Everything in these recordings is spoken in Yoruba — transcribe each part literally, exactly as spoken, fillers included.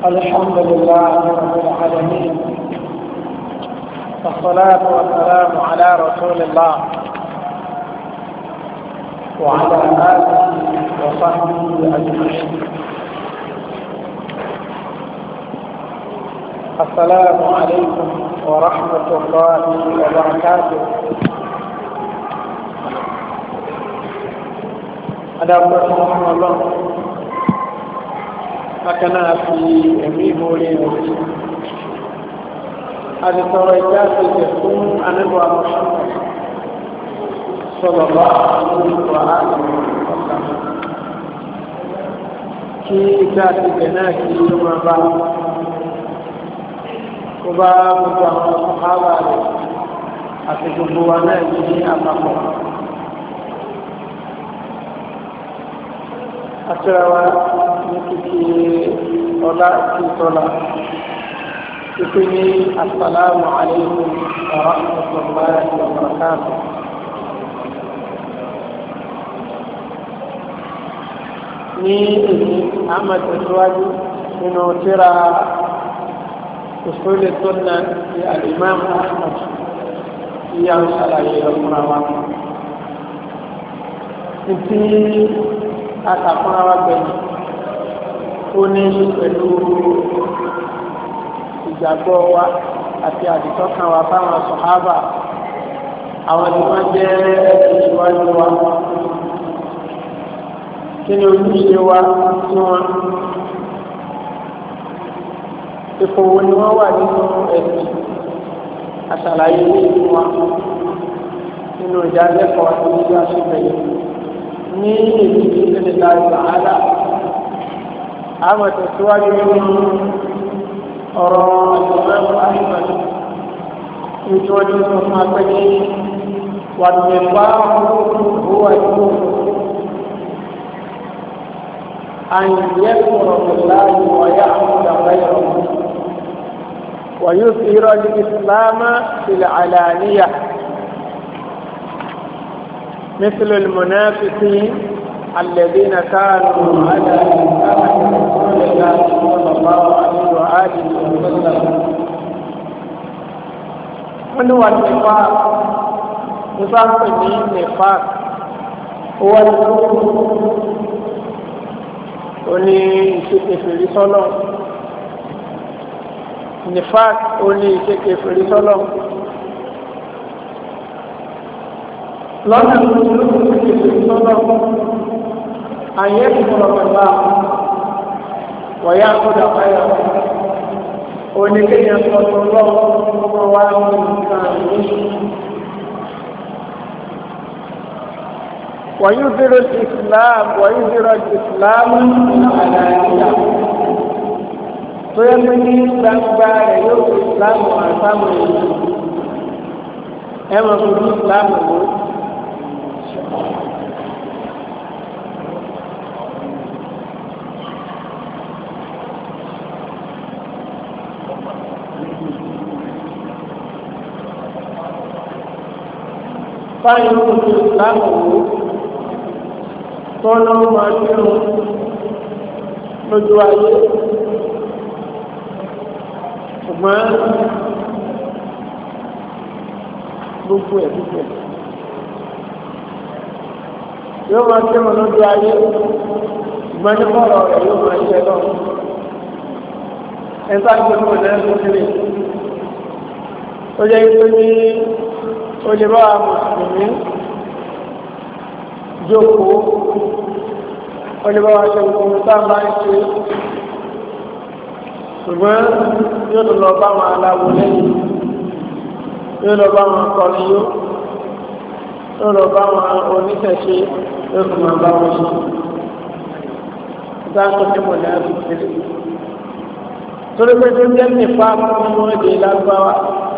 الحمد لله رب العالمين، والصلاة والسلام على رسول الله وعلى آله وصحبه أجمعين. السلام عليكم ورحمة الله وبركاته. أدعوكم الله akana fi ẹ̀mí ìmúre rẹ̀ àdìsọ̀rọ̀ ìjà àtẹ̀jẹ̀ fún anábọ̀ Muhammad sallallahu alaihi wa alihi wa sallam kí ìjà àtẹ̀jẹ̀ náà kí ló máa bá kó bá gbogbo àwọn sàhábà rẹ̀ àti gbogbo wa náà ní àpapọ̀. Àtúràwá ní kíkí ọlá kí tọ́lá kíkí ní assalamu alaikum wa rahmatullahi wa barakatuh. Ní èyí Ahmad tẹ̀síwájú nínú tírà usul sunnah ti al-Imam Ahmad tí a ń ṣàlàyé ọkùnrin wa. Títí akàkùnrin wa gbẹ̀yìn ó ní pẹ̀lú ìgbàgbọ́ wa àti àdìsọ́kàn wa fáwọn sọ̀hábà àwọn tí wọ́n jẹ́ ìṣíwájú wa kí ni ojúṣe wa tí wọ́n ipò wo ni wọ́n wà nínú ẹ̀sìn àṣàlàyé ní ìlú wa nínú ìdálẹ́kọ̀ọ́ àti ìdí àṣìbẹ̀yẹ ní èdè ìpínlẹ̀ láìpẹ́ àádá àmọ́ tẹ̀síwájú nínú ọ̀rọ̀ àjọ̀mọ́ Ahmad ní tí wọ́n ti sọ fún apẹ́ ní wàdùnmẹ̀fà owó àìkú àyìnyẹ́kùrọ̀ láàyè wọ̀nyá àwọn ìdàgbàyọ̀ ويظهر الإسلام في العلانية مثل المنافقين الذين كانوا على لسان رسول الله صلى الله عليه وآله وسلم. من هو النفاق؟ نفاق النفاق هو الكفر oni ìṣekèfèrí sọ́lọ́ nifaq oni ìṣekèfèrí sọ́lọ́ lọ́nà ìṣekèfèrí sọ́lọ́ ayé ìfọ̀rọ̀ pẹ̀lá wọ̀yá kọ́dà báyọ̀ oníkéyàn sọ́tọ̀ lọ́wọ́ wá ní nǹkan ní ويظهر الإسلام ويظهر الإسلام العلانية فيمني gbangba rẹ̀ yóò fi Islam àtàwọn èèyàn ẹ mọ̀ fún Islam ló. fáyọ̀ fún Islam ló tọ́lọ́ máa ń rún lójú ayé ṣùgbọ́n gbogbo ẹ̀ gbogbo ẹ̀ yóò máa ń rún lójú ayé ṣùgbọ́n ní bọ́ọ̀rọ̀ rẹ̀ yóò máa ń ṣe lọ ẹ̀ka gbogbo ẹ̀ lẹ́nu sílẹ̀ ó jẹ́ pé ní olè bá wa mùsùlùmí jókòó olùbáwá ṣe gbogbo tá a máa ń ṣe ṣùgbọ́n yóò lọ bá wọn aláwo lẹ́yìn yóò lọ bá wọn kọrin yó yóò lọ bá wọn oníṣẹ̀ṣe yóò fi máa bá wọn ṣe dáńtọ́ tí mo náà fi ṣe torí pé tó jẹ́ nípa nínú èdè lágbáwá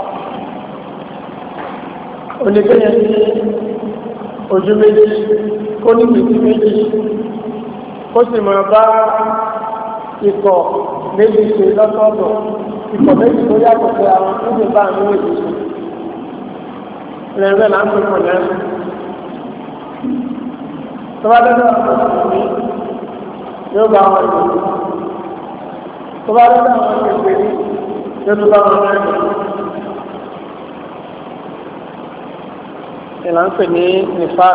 oníkéyàn ní ojú méjì kó ní ìdí méjì kó sì máa bá ikọ̀ méjì ṣe lọ́tọ̀ọ̀tọ̀ ikọ̀ méjì tó yàtọ̀ sí àwọn níbi bá àwọn méjì ṣe lẹ́rẹ́ là ń pè pọ̀ lẹ́rẹ́ tó bá dẹ́rẹ́ ọ̀pọ̀ sí mi yóò bá wọn lò tó bá lọ́dọ̀ àwọn kékeré yóò tó bá wọn náà nì. ìlànà pè ní nífà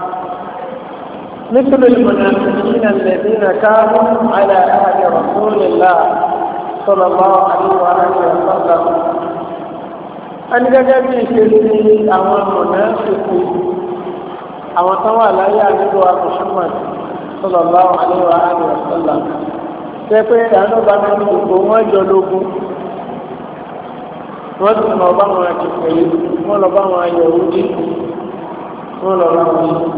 nítorí المنافقين الذين كانوا على عهد رسول الله صلى الله عليه وآله وسلم ẹni gẹ́gẹ́ bí ìṣesí àwọn mọ̀nàfíkì àwọn tó wà láyé àdúgbò Muhammad sallallahu alaihi wa alihi wa sallam ṣe pé ìdáná bá ní gbogbo wọn jọ lógún wọn sì lọ bá wọn àkìkọ yìí wọn lọ bá wọn ayọ̀wò dé wọn lọ bá wọn yìí.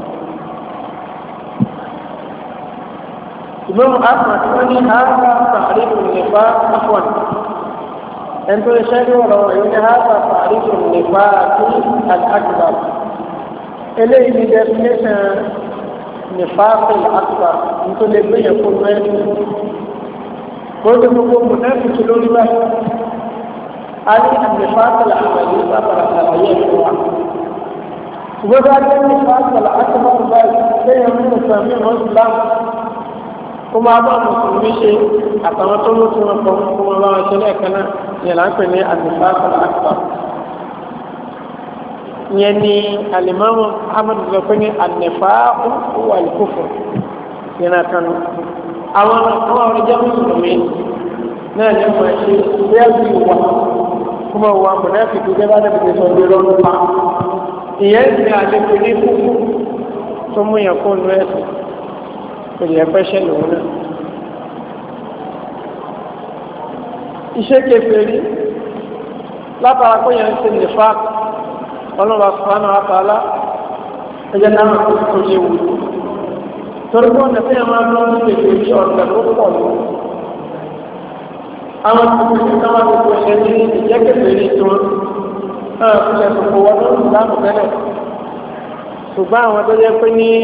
ìmọ̀ Ahmad wọn ní ààbà tààrífù nípa afọ́n ẹni tó ṣe ní ọ̀rọ̀ wọ̀nyí ní ààbà tààrífù nípa àti al-akbar eléyìí ní definition nífàáfì al-akbar nítorí lè gbé yẹn fún mẹ́rin kó lè gbogbo mùnáfíkì lórí báyìí a ní nífàáfì al-amali sábàrà àlàyé ẹ̀kọ́ wa ṣùgbọ́n bá dé nífàáfì al-akbar báyìí lẹ́yìn mú sàmì mọ́sùlám kó máa bá mùsùlùmí ṣe àtàwọn tó lóṣù wọn kọ kó máa bá wọn ṣe lẹ́ẹ̀kan náà yẹn là ń pè ní an-nifaq al-akbar. ìyẹn ni alimami ahmed sọ pé ní an-nifaq huwa al-kufr yẹn náà kanu. àwọn àwọn ọ̀rẹ́jẹ́ mùsùlùmí náà ní wọ́n ṣe bẹ́ẹ̀ bí wà kó máa wà mùnáfíkì jẹ́ bá dàbí sọ bí lọ́nù pa. ìyẹn ní àlejò ní kúkú tó mú yẹn kó nù ẹ̀sìn. Ìyẹn fẹ́ ṣẹlẹ̀ òun náà. Iṣẹ́ kèfèrí látara kó yẹn ń ṣe nìfà ọlọ́wà subhanahu wa ta'ala ẹjẹ́ náà tó léwu. Torí pé ọ̀nà tí a máa ń lọ sí kèfèrí ọ̀nà tó pọ̀ lọ. Àwọn kèfèrí náà wà gbogbo ẹ̀ ní ìjẹ́ kèfèrí tí wọ́n náà fi lẹ̀ sọ̀kò wọn lórí ìlànà tẹ́lẹ̀. Ṣùgbọ́n àwọn tó jẹ́ pé ní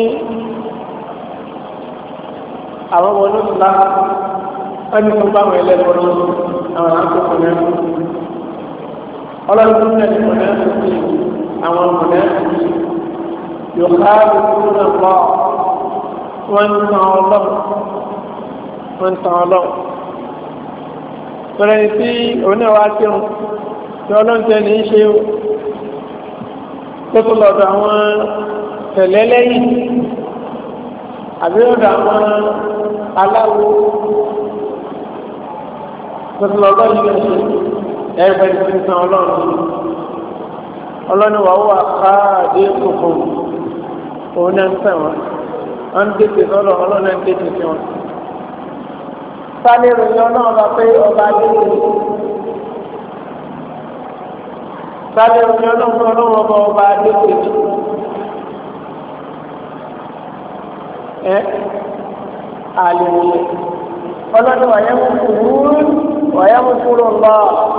àwọn ọmọ olóòtú lára ẹni tó bá wọn ẹlẹ́gbọ́n ní àwọn àkókò náà ọlọ́run ní ẹni mọ̀ náà tó fi àwọn ọmọ náà yóò ká lóko náà pọ̀ wọ́n ń tan ọlọ́run wọ́n ń tan ọlọ́run tọ́lá ní tí oníwà kírun tí ọlọ́run tẹ́ ní í ṣe tó tó lọ́dọ̀ àwọn tẹ̀lé lẹ́yìn àbí ọ̀dọ̀ àwọn aláwo tuntun lọ́gbọ́n yìí lè ṣe ẹgbẹ́ ìpín san ọlọ́run ọlọ́run wà wà káàdé kòkò òun náà ń tẹ̀ wọ́n wọ́n ń tètè sọ́dọ̀ ọlọ́run náà ń tètè sí wọn. sáré ìròyìn ọlọ́run bá pé ọba adéwì sáré ìròyìn ọlọ́run pé ọlọ́run ọba ọba adéwì ẹ àlèyé ọlọ́dún wàyẹ̀mú kúrú wàyẹ̀mú kúrú ńlá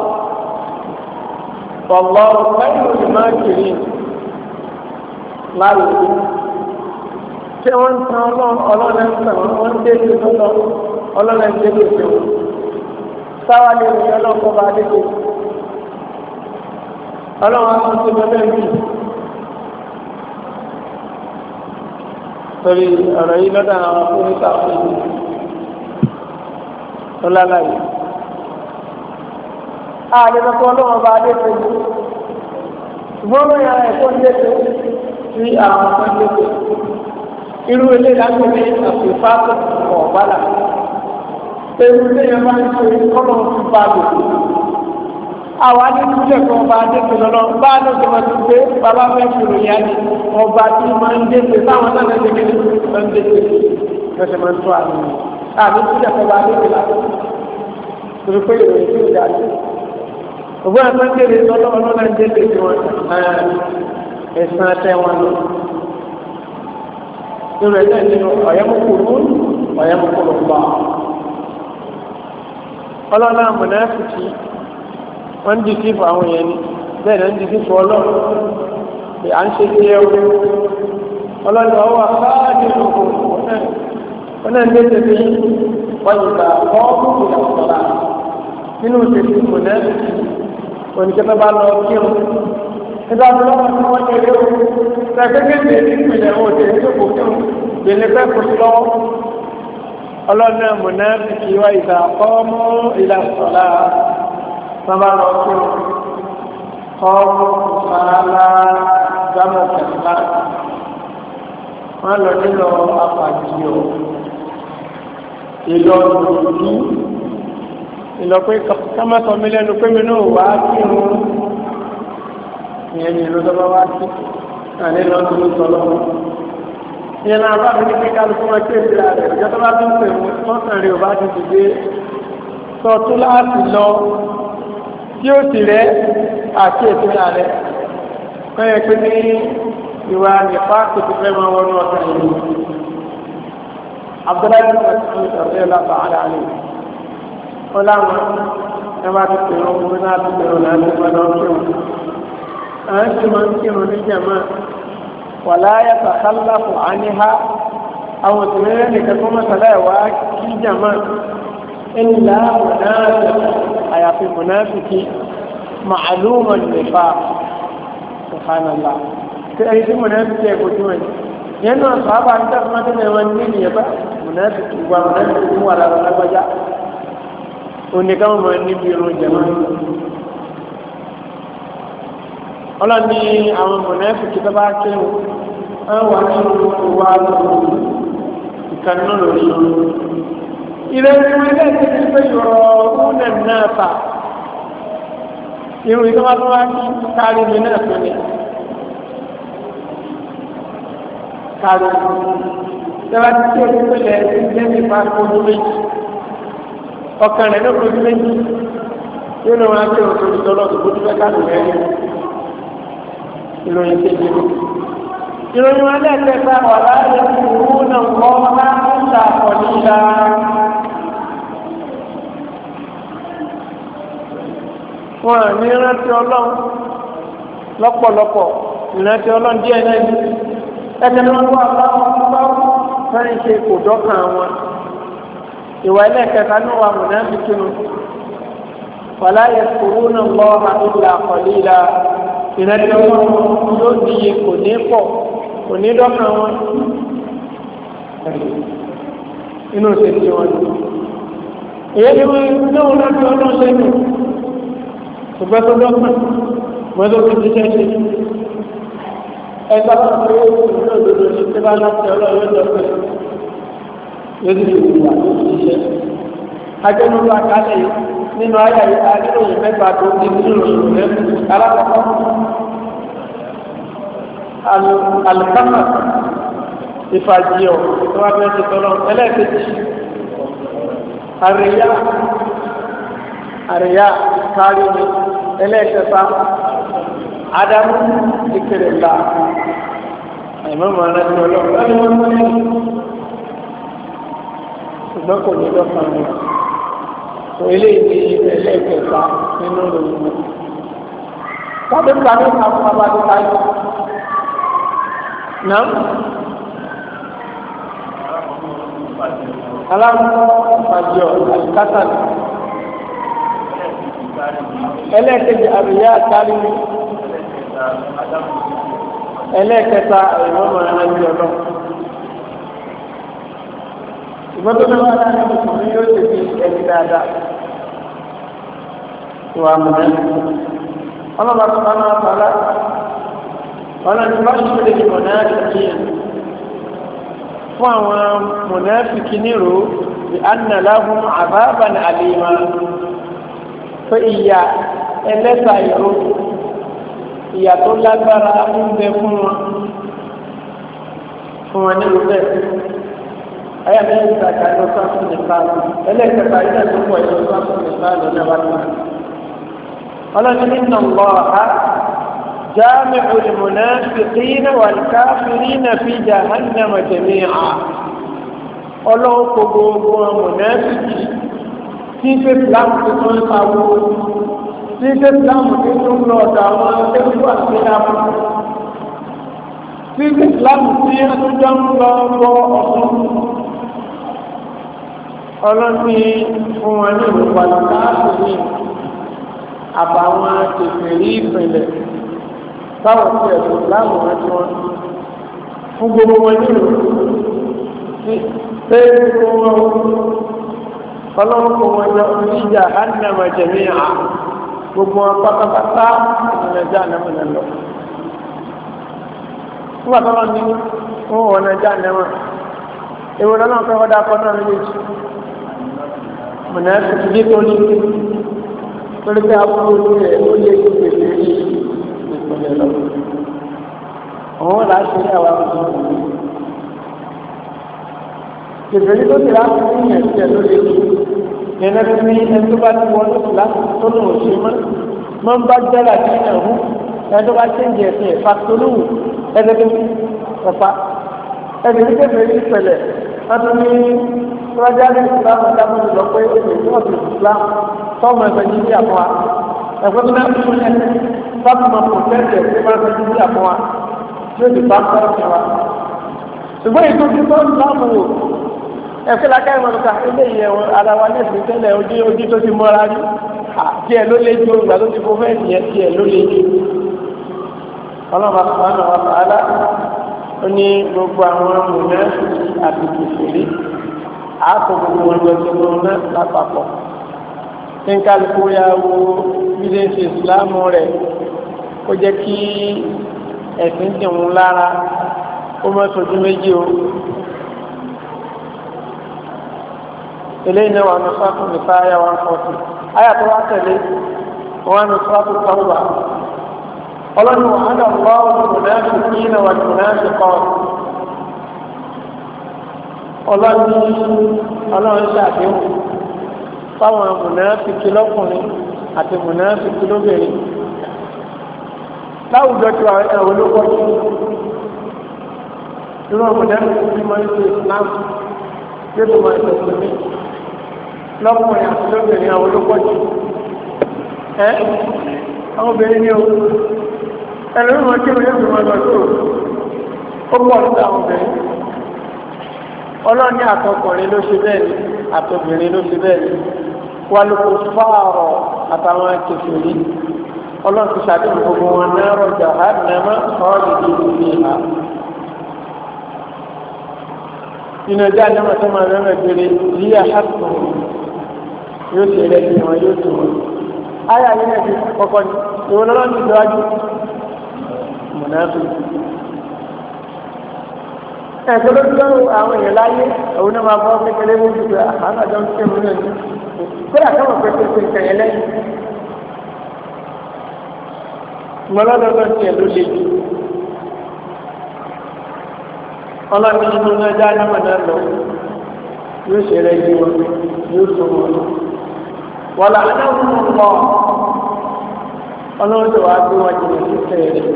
wàlọ́ pẹ̀lú ìmọ̀ kiri láàyè tí wọ́n ń tan ọlọ́dún ń tàn wọ́n ń débi lọ́lọ́ ọlọ́dún ń débi sí wọn sáwà lè rí ọlọ́kọ̀ bá débi ọlọ́run á tún ti bẹ́ẹ̀ bí. torí ọ̀rọ̀ yìí lọ́dọ̀ àwọn afúnníkà fún mi tó lálàyé. ààrẹ lọ́kọ́ ọlọ́wọ́n bá dé pé ṣùgbọ́n ló yára ẹ̀kọ́ ń dẹ́pẹ́ sí àwọn ọmọ dẹ́pẹ́. irú ilé ìdájọ́ ní àfìfá ọ̀bálà. ewu ilé yẹn máa ń ṣe kọ́nà ti bá a lò. àwa ní ìpínlẹ̀ kan ọba dẹ́pẹ́ lọ́nà bá a lọ́sọ̀ máa ti gbé bàbá fẹ́ ṣòro yá ni ọba tí máa ń dẹ́pẹ́ táwọn náà lẹ́sẹ̀ kí ni máa ń dẹ́pẹ́ lọ́sẹ̀ máa ń tó àmì àmì ìpínlẹ̀ kan ọba dẹ́pẹ́ lásán. torí pé ìròyìn tí ò dáa sí. ògbọ́n àti kéde tọ́lọ́ ọlọ́nà ń dé tètè wọn ẹ̀sán tẹ́ wọn lọ. Ìrọ̀ ẹ̀sẹ̀ nínú ọ̀yẹ́mùkúrú ọ̀yẹ́mùkúrú pa. Ọlọ́nà àmọ̀náfìkì wọ́n ń di sí fún àwọn yẹn ni bẹ́ẹ̀ náà ń di sí fún ọlọ́run. À ń ṣe sí ẹwú. Ọlọ́run ọwọ́ àkáàdì òkú wọn náà ń dé tètè yìí wọ́n yìí gbà ọ́ọ́kú ìdàgbàsọ́lá nínú tètè mọ̀náfìkì oníkẹ́tọ́ bá lọ kírun nígbà tó lọ́wọ́ tí wọ́n ṣe léwu ṣàkékèké ní ìpìlẹ̀ òde tó kò kírun gbèlè fẹ́ kò sí lọ́wọ́ ọlọ́nà mùnáfíkì wá ìdá qamu ila salat sábà lọ kí wọn qamu sàálà gbàmọ̀ kẹta wọn lọ nílò apàdìyọ ìlọrùn ìlọ pé kámásọ mi lẹ́nu pé mi náà wá kí wọn ìyẹn ní ìlú tọ́lọ́ wá sí àní lọ́dún tó tọ́lọ́ ìyẹn náà bá mi ní pé kálukú wọn ké ìlera rẹ̀ ìjọ tó bá tún pè wọ́n tọ́sán rí o bá ti dìde sọ tó láti lọ tí ó sì rẹ àti ètò ìyá rẹ̀ kọ́yẹ pé ní ìwà nípa kò ti fẹ́ máa wọnú ọ̀sán ìlú Abdullahi Masoud ọ̀sẹ̀ lábàá àdáni ó láwọn ẹ bá ti pè wọ́n fún náà ti pè wọ́n láti gbọ́dọ̀ kí wọn. àwọn tí wọ́n ń kí wọn ní jàmá wàlá yàtọ̀ kálàfù àníhá àwọn òtún nìkan tó mọ̀sálà ẹ̀wá kí jàmá illa munafiq àyàfi munafiki ma'luman nifaq subhanallah tí ẹni tí munafiki ẹ̀kọ́ tí wọ́n yẹn náà sábà ń tẹ́ fún ọdún ẹ̀wọ̀n ní ìyẹn bá munafiki wà munafiki mú àlàrà lágbájá oníkan mọ̀ níbi irun jàmá ọlọ́ni àwọn munafiki tó bá kéwù wọ́n wà nínú ìwà ìkànnì lórí ìrẹ́lú ilé ìtẹ́jú pé yọ̀rọ̀ ọ̀húnẹ̀ náà ta irun ìjọba tó wá kí kárí mi náà tó ní kárí ìjọba tí tí o ti pèlè ẹgbẹ́ nípa ojú méjì ọkàn rẹ̀ ló kojú méjì yóò lọ wọn kí o tó ti tọ́lọ́ tó kojú fẹ́ káàdùn rẹ̀ ìròyìn kejì mi ìròyìn wọn lẹ́ẹ̀kẹta wà láàyè ìwú náà wọ́n máa ń ta àkọ́níyà. wọn ní ìrántí ọlọ́run lọ́pọ̀lọpọ̀ ìrántí ọlọ́run díẹ̀ náà ní ẹgbẹ́ ni wọ́n wá láwọn bá fẹ́ẹ́ ṣe kò dọ́kàn wọn ìwà ẹlẹ́ẹ̀kẹta ní wà mùnáfi kínú wàlá yẹ kúrú náà lọ́wọ́ ìlà àkọ́líla ìrántí ọlọ́run yóò níye kò ní pọ̀ kò ní dọ́kàn wọn inú òṣèlú wọn èyí ni wọ́n ní wọn rántí ọlọ́run lẹ́nu ṣùgbọ́n tó dọ́gbọ́n mọ́tò tó ti ṣẹ́ṣe ẹgbẹ́ tó ń lé ìlú òdodo ní tí bá láti ọlọ́run yóò dọ́gbọ́n yóò sì fi wà tó ti ṣiṣẹ́. ajẹ́nulú àkálẹ̀ yìí nínú ayé àyíká níròyìn mẹ́ta tó ti nínú ìròyìn lẹ́nu alákọ̀ọ́kọ́ alùpàmà ìfàjìọ̀ tó wá fẹ́ ti tọ́lọ́ ẹlẹ́ẹ̀kejì àríyá àríyá kárí ni ẹlẹ́ẹ̀kẹta ádámù ìkèrè ńlá ẹ̀mọ́ mọ̀ ọ́nà tí ọlọ́run láti wọ́n mọ́ nínú ṣùgbọ́n kò ní lọ́kàn rẹ̀ tó eléyìí ní ẹlẹ́ẹ̀kẹta nínú ìròyìn rẹ̀ tàbí pàdé àwọn abájọ́ táyé náà aláwọ̀ ìpàjọ́ àti kátàlì ẹlẹ́ẹ̀kejì àríyá kárí ẹlẹ́ẹ̀kẹta ìwọ́mọ̀ ẹ̀rọ ọlọ́ ìgbọ́n tó lọ́wọ́ aláàrẹ mùsùlùmí yóò ti fi ẹni dáadáa ìwà mọ̀lẹ́ ọlọ́bàá tó máa ń pàlá ọlọ́ni bá ṣe lè mọ̀náàfìkì fún àwọn mọ̀náàfìkì nírò bí anna lahum azaban alima fún ìyà ẹlẹ́ta ìró ìyà tó lágbára ń bẹ fún wọn fún wọn ní ìrúbẹ̀ ayé àmì ìgbàgbà ló sá fún nípa ẹlẹ́kẹta ilé tó pọ̀ ìlú sá fún nípa lónìí abájọ́ ọlọ́ni nínú ọ̀há jami'u al-munafiqina wal-kafirina fi jahannama jami'a ọlọ́wọ́ kò gbogbo mùnáfìkì tí ṣe islam tó tó ń sáwó tí ṣe islam tó tó ń lọ ọ̀dọ̀ àwọn akẹ́kọ̀ọ́ àti ìlànà tí ṣe islam tí a tó jọ ń lọ bọ ọ̀sán ọlọ́ni fún wọn ní ìwà káàkiri àbàwọn kèfèrí ìpìlẹ̀ táwọn tí ẹ̀sùn islam wọn tí wọn fún gbogbo wọn ní ìlú pé wọn ọlọ́run kò wọ́n jọ oníjà ánàmà jẹ̀mí à gbogbo wọn pátápátá ìrìnàjà ànámà náà lọ. nígbà tó wọn ní wọn wọ̀ nàjà ànámà èwo lọ́nà fẹ́ wọ́n dákọ́ náà méjì mọ̀nà ẹ̀sìn dé tó ní torí pé àbúrò rẹ̀ ó lé gbèsè rí ìpínlẹ̀ lọ. àwọn làásì ní àwọn àbúrò rẹ̀ kèfèrí tó ti láti ní ẹ̀sìn ẹ̀ ló lé ní ẹ̀nà tó ní ẹni tó bá ti wọ́n tó láti tó lò ó ṣe mọ́ mọ́ ń bá jẹ́rà sí ẹ̀hú ẹni tó bá ṣéǹjì ẹ̀sìn ẹ̀fà tó lò ó ẹni tó ní ẹ̀fà ẹni tó kèfèrí pẹ̀lẹ̀ wọ́n tún ní tọ́jà ní ìsìlámù dábò lọ pé èdè tí wọ́n ti ìsìlámù tọ́mọ ẹ̀fẹ̀ ní ìdí àfọ́ wa ẹ̀fọ́ tó náà fún ẹ̀ sábà máa kò tẹ́tẹ̀ tí wọ́n fẹ́ ní ìdí àfọ́ wa yóò ti bá kọ́ ọ̀sẹ̀ wa. ṣùgbọ́n ìtòjú tó ń sáàmù wò ẹ̀fẹ́ la káyọ̀ lọ́ka eléyìí ẹ̀wọ̀n ara wa lẹ́sìn tẹ́lẹ̀ ojú ojú tó ti mọ́ra rí díẹ̀ ló lé ju ìgbà tó ti fọ́ fẹ́ tiẹ̀ díẹ̀ ló lé ju. ọlọ́run àtàwọn àwọn àlá ó ní gbogbo àwọn mùnà àti kìfìrí àákò gbogbo wọn lọ sí wọn náà lápapọ̀. ní kálukú ya wo bídẹ́ǹsì ìsìlámù rẹ̀ kó jẹ́ kí ẹ̀sìn dì wọn lára ó mọ́ sojú méjì o. eléyìí náà wà ní sọ́ọ̀tù nípa ayá one forty ayá tó wá tẹ̀lé wọn ní sọ́ọ̀tù tọ́wà ọlọ́run wà hádà lọ́wọ́ mùnáfi kíínà wà mùnáfi kọ́ọ̀tù ọlọ́run ṣàdéhùn fáwọn mùnáfi kìlọ́kùnrin àti mùnáfi kìlóbìnrin láwùjọ tí àwọn ẹ̀wọ̀n olóko tí irú mùnáfi kí máa ń ṣe Islam yóò tó máa ń ṣe sí lọ́kùnrin àti lóbìnrin àwọn olókọ́jú ẹ́ àwọn obìnrin ní o ẹlòmí wọn kí wọ́n yóò fi wọn lọ sí ó pọ̀ sí àwọn obìnrin ọlọ́ọ̀ni àtọkùnrin ló ṣe bẹ́ẹ̀ ni àtọbìnrin ló ṣe bẹ́ẹ̀ ni wà lóko fáàrọ̀ àtàwọn kẹfìrí ọlọ́ọ̀ ti ṣàdéhùn gbogbo wọn náà rọjà hàdínàmá sọ́ọ̀lì ìlú ìhà nínú ẹjọ́ àjọmọ̀ tó máa rẹ́rẹ́ gbére yíyá hàtùn yóò ṣe rẹ̀ ní wọn yóò tó wọn. ayé ayé náà ti kọ́kọ́ ní ìwọ lọ́wọ́ ní ìdíwájú mọ̀nàfí. ẹ̀kọ́ ló dúró àwọn èèyàn láyé òun náà máa bọ́ kékeré mú ìdúró àwọn àjọ ń kéwòn náà ní. kódà káwọn pẹ̀lú pé ìkànnì lẹ́yìn. mọ́lọ́dọ́dọ́ tiẹ̀ ló le jù. ọlọ́run nínú ẹja náà náà lọ yóò ṣe rẹ̀ yí wọn yóò tó wọn lọ. wọ́n adáhùn lọ ọlọ́run tó wàá gbé wọn jìnnà sí tẹ̀lé.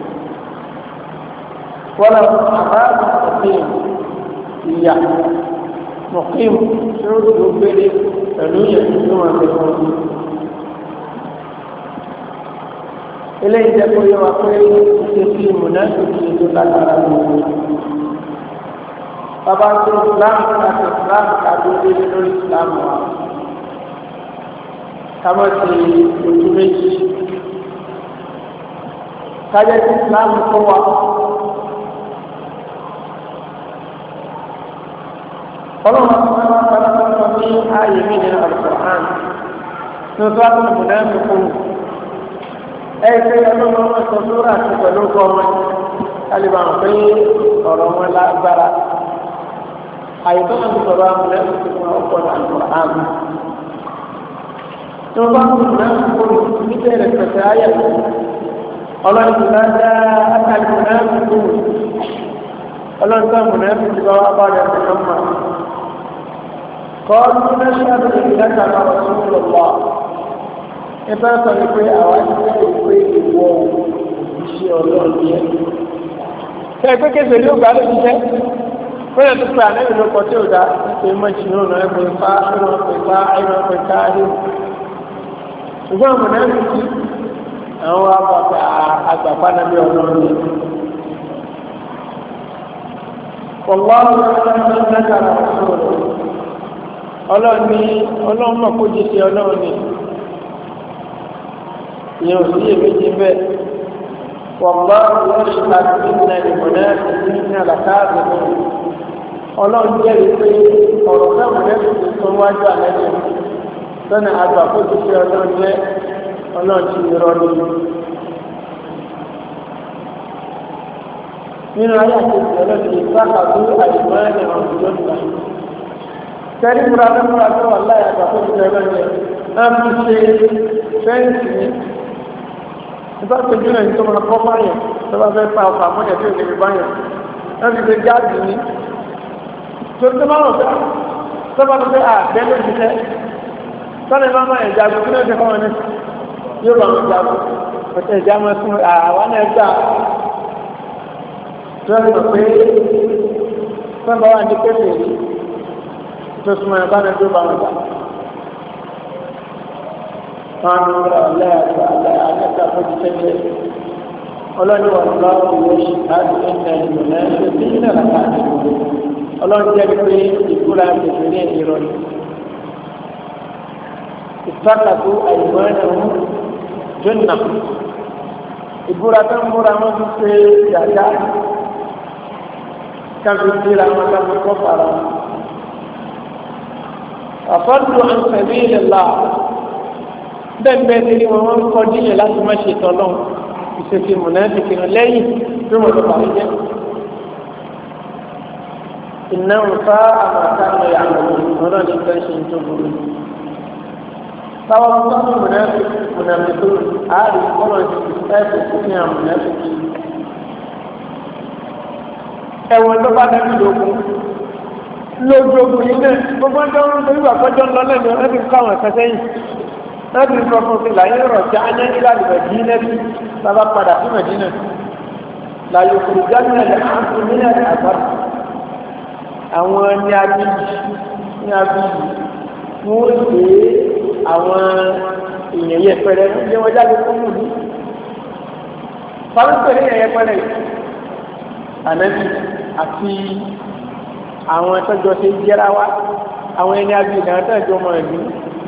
wọ́n lọ àbáàbò ọ̀sìn ìyá mọ̀kìm tó tó gbélé pẹ̀lú ìyẹn tó wọn fi wọn. eléyìí jẹ́ kó yẹ wá pé ṣe fi mùnásìkì tó lágbára lórí. Bàbá tó Islam àti Islam kàdó dé lórí Islam wa. Kámọ́ ti ojú méjì. Kájẹ́ tí Islam kó wa. Ọlọ́run àti wọn wá sára sọ ní ààyè mi nínú Al-Qur'an. Ní o tó wá tó múná mi kú. Ẹ ṣe ọlọ́run wọn sọ sórí àti pẹ̀lú ọkọ wọn. Kálíbà ń pé ọ̀rọ̀ wọn lágbára. Àyẹ̀tọ́ ti sọ̀rọ̀ àwọn ẹ̀sìn tí wọ́n kọ́ ní Al-Qur'an. Tí wọ́n bá ń kúrò náà kúrò níbẹ̀ rẹ̀ pẹ̀sẹ̀ ayẹ̀ ọlọ́run ti náà dá àtàlùkù náà kúrò. Ọlọ́run tó àmì náà ti bá wá bá rẹ̀ sí ọmọ. Kọ́ọ̀lù náà ṣáàbù ìdáka máa wọ̀ sí ọlọ́pàá. Ẹ bá sọ ní pé àwa ti fẹ́ ìwé ìwọ òṣìṣẹ́ ọlọ́run yẹn. Ṣé ẹgbẹ́ kẹsẹ̀ ní ògbà ló ti jẹ́? Fẹ́rẹ̀ tó pé àlẹ́ ìlú ọkọ̀ tí ó dá ṣe mọ́ ìṣúná náà ẹgbẹ́ fá ẹ̀rọ pẹ̀ká ẹ̀rọ pẹ̀ká ẹ̀rọ. Ṣùgbọ́n àwọn náà ti kí àwọn àgbàpá àgbàpá náà bí ọlọ́run yẹn. Ọlọ́run ọlọ́run ní ọlọ́run mọ̀ kó jẹ́ ṣe ọlọ́run ní ìyẹn ò sí èméjì bẹ́ẹ̀. Wọ̀gbọ́n yóò ṣe àti ìnà ìmọ̀nà ìdí ní àlàkáàbì náà. ọlọ́run jẹ́rìí pé ọ̀rọ̀ náà mọ̀lẹ́bí ti tó wájú àlẹ́bí lọ́nà àgbà kó ti fi ọlọ́run jẹ́ ọlọ́run ti rọ ní. nínú ayé àti ìṣẹ̀lẹ̀ ti sáàkàtú àìmọ́ ẹ̀rọ ìjọ ìgbà. sẹ́rí múra tó múra tó wà láyé àgbà kó ti fi ọlọ́run jẹ́ náà fi ṣe fẹ́ǹsì ní. nígbà tó jùlọ ní tó máa kọ́ báyọ̀ tó bá fẹ́ pa ọkọ̀ àmọ́yẹ̀ tó lè báyọ̀ náà fi ṣe gáàdì ní. tó tó máa wọ̀ fẹ́ tó bá tó fẹ́ àgbẹ̀ ló ti fẹ́ sọ́ni máa máa ẹ̀já gbogbo náà ti kọ́ wọn ní yóò bá wọn jà gbogbo ọ̀tẹ̀ ìjà máa sún àwọn náà gbà tó ń lọ pé sọ́nà wà ní pépè rí tó súnmọ́ ẹ̀ bá náà tó bá wọn jà. wọn ń rọ ọ̀lẹ́ àti àlẹ́ àlẹ́ta fojú tẹ́lẹ̀ ọlọ́ni wà lọ́wọ́ ìwé ṣìkáàdì ẹ̀ńdà ìlú náà ṣe bí nílẹ̀ làkà àti ìlú ọlọ́run jẹ́ pé ìkúra kékeré ìrọ̀lẹ́ ìfàkàtú àìmọ́ẹ̀nù jọ́nà ìbúra tó ń múra wọn fi ṣe dàda káfí síra wọn káfí kọ́ fara àfọ́dù àǹfẹ̀mí ìlẹ̀lá bẹ́ẹ̀ bẹ́ẹ̀ ni wọn wọn kọ́ díyẹ̀ láti má ṣe tọ́lọ́ ìṣèṣe mọ̀nàfíkì lẹ́yìn tó mọ̀ lọ́pàá ń jẹ́ ìnáwó fa àmàkà lọ yàgò ọ̀rọ̀ ní fẹ́ ṣe ń tó burú. Báwo ló ń sọ mùnàfíkì àárín kọ́nà ìṣẹ́ẹ̀kì fún ní àwọn mùnàfíkì. Ẹ̀wọ̀n tó bá dẹ́bi lógún lójú ogun yìí náà gbogbo ń dánwó lórí àkọ́jọ́ ńlọ lẹ́nu ẹ̀ ti kọ́ àwọn ẹ̀ka sẹ́yìn. Ẹ̀ ti sọ fún mi láyé rọ̀ já ẹ̀ ní ìlànà Mẹ̀dínà bí sábà padà sí Mẹ̀dínà. Láyé òkúrú jáde ẹ̀ àǹtí mílíọ̀nù àgbàdo. Àwọn ní abíyì ní abíyì wọ́n gbé àwọn èèyàn yẹpẹrẹ ní wọ́n jáde fún mùlú fàlùpẹ̀ ní èèyàn yẹpẹrẹ ànábì àti àwọn ẹ̀tọ́jọ́ ṣe jẹ́ra wá àwọn ẹni abíyì náà tẹ́jọ́ mọ̀ ẹ̀mí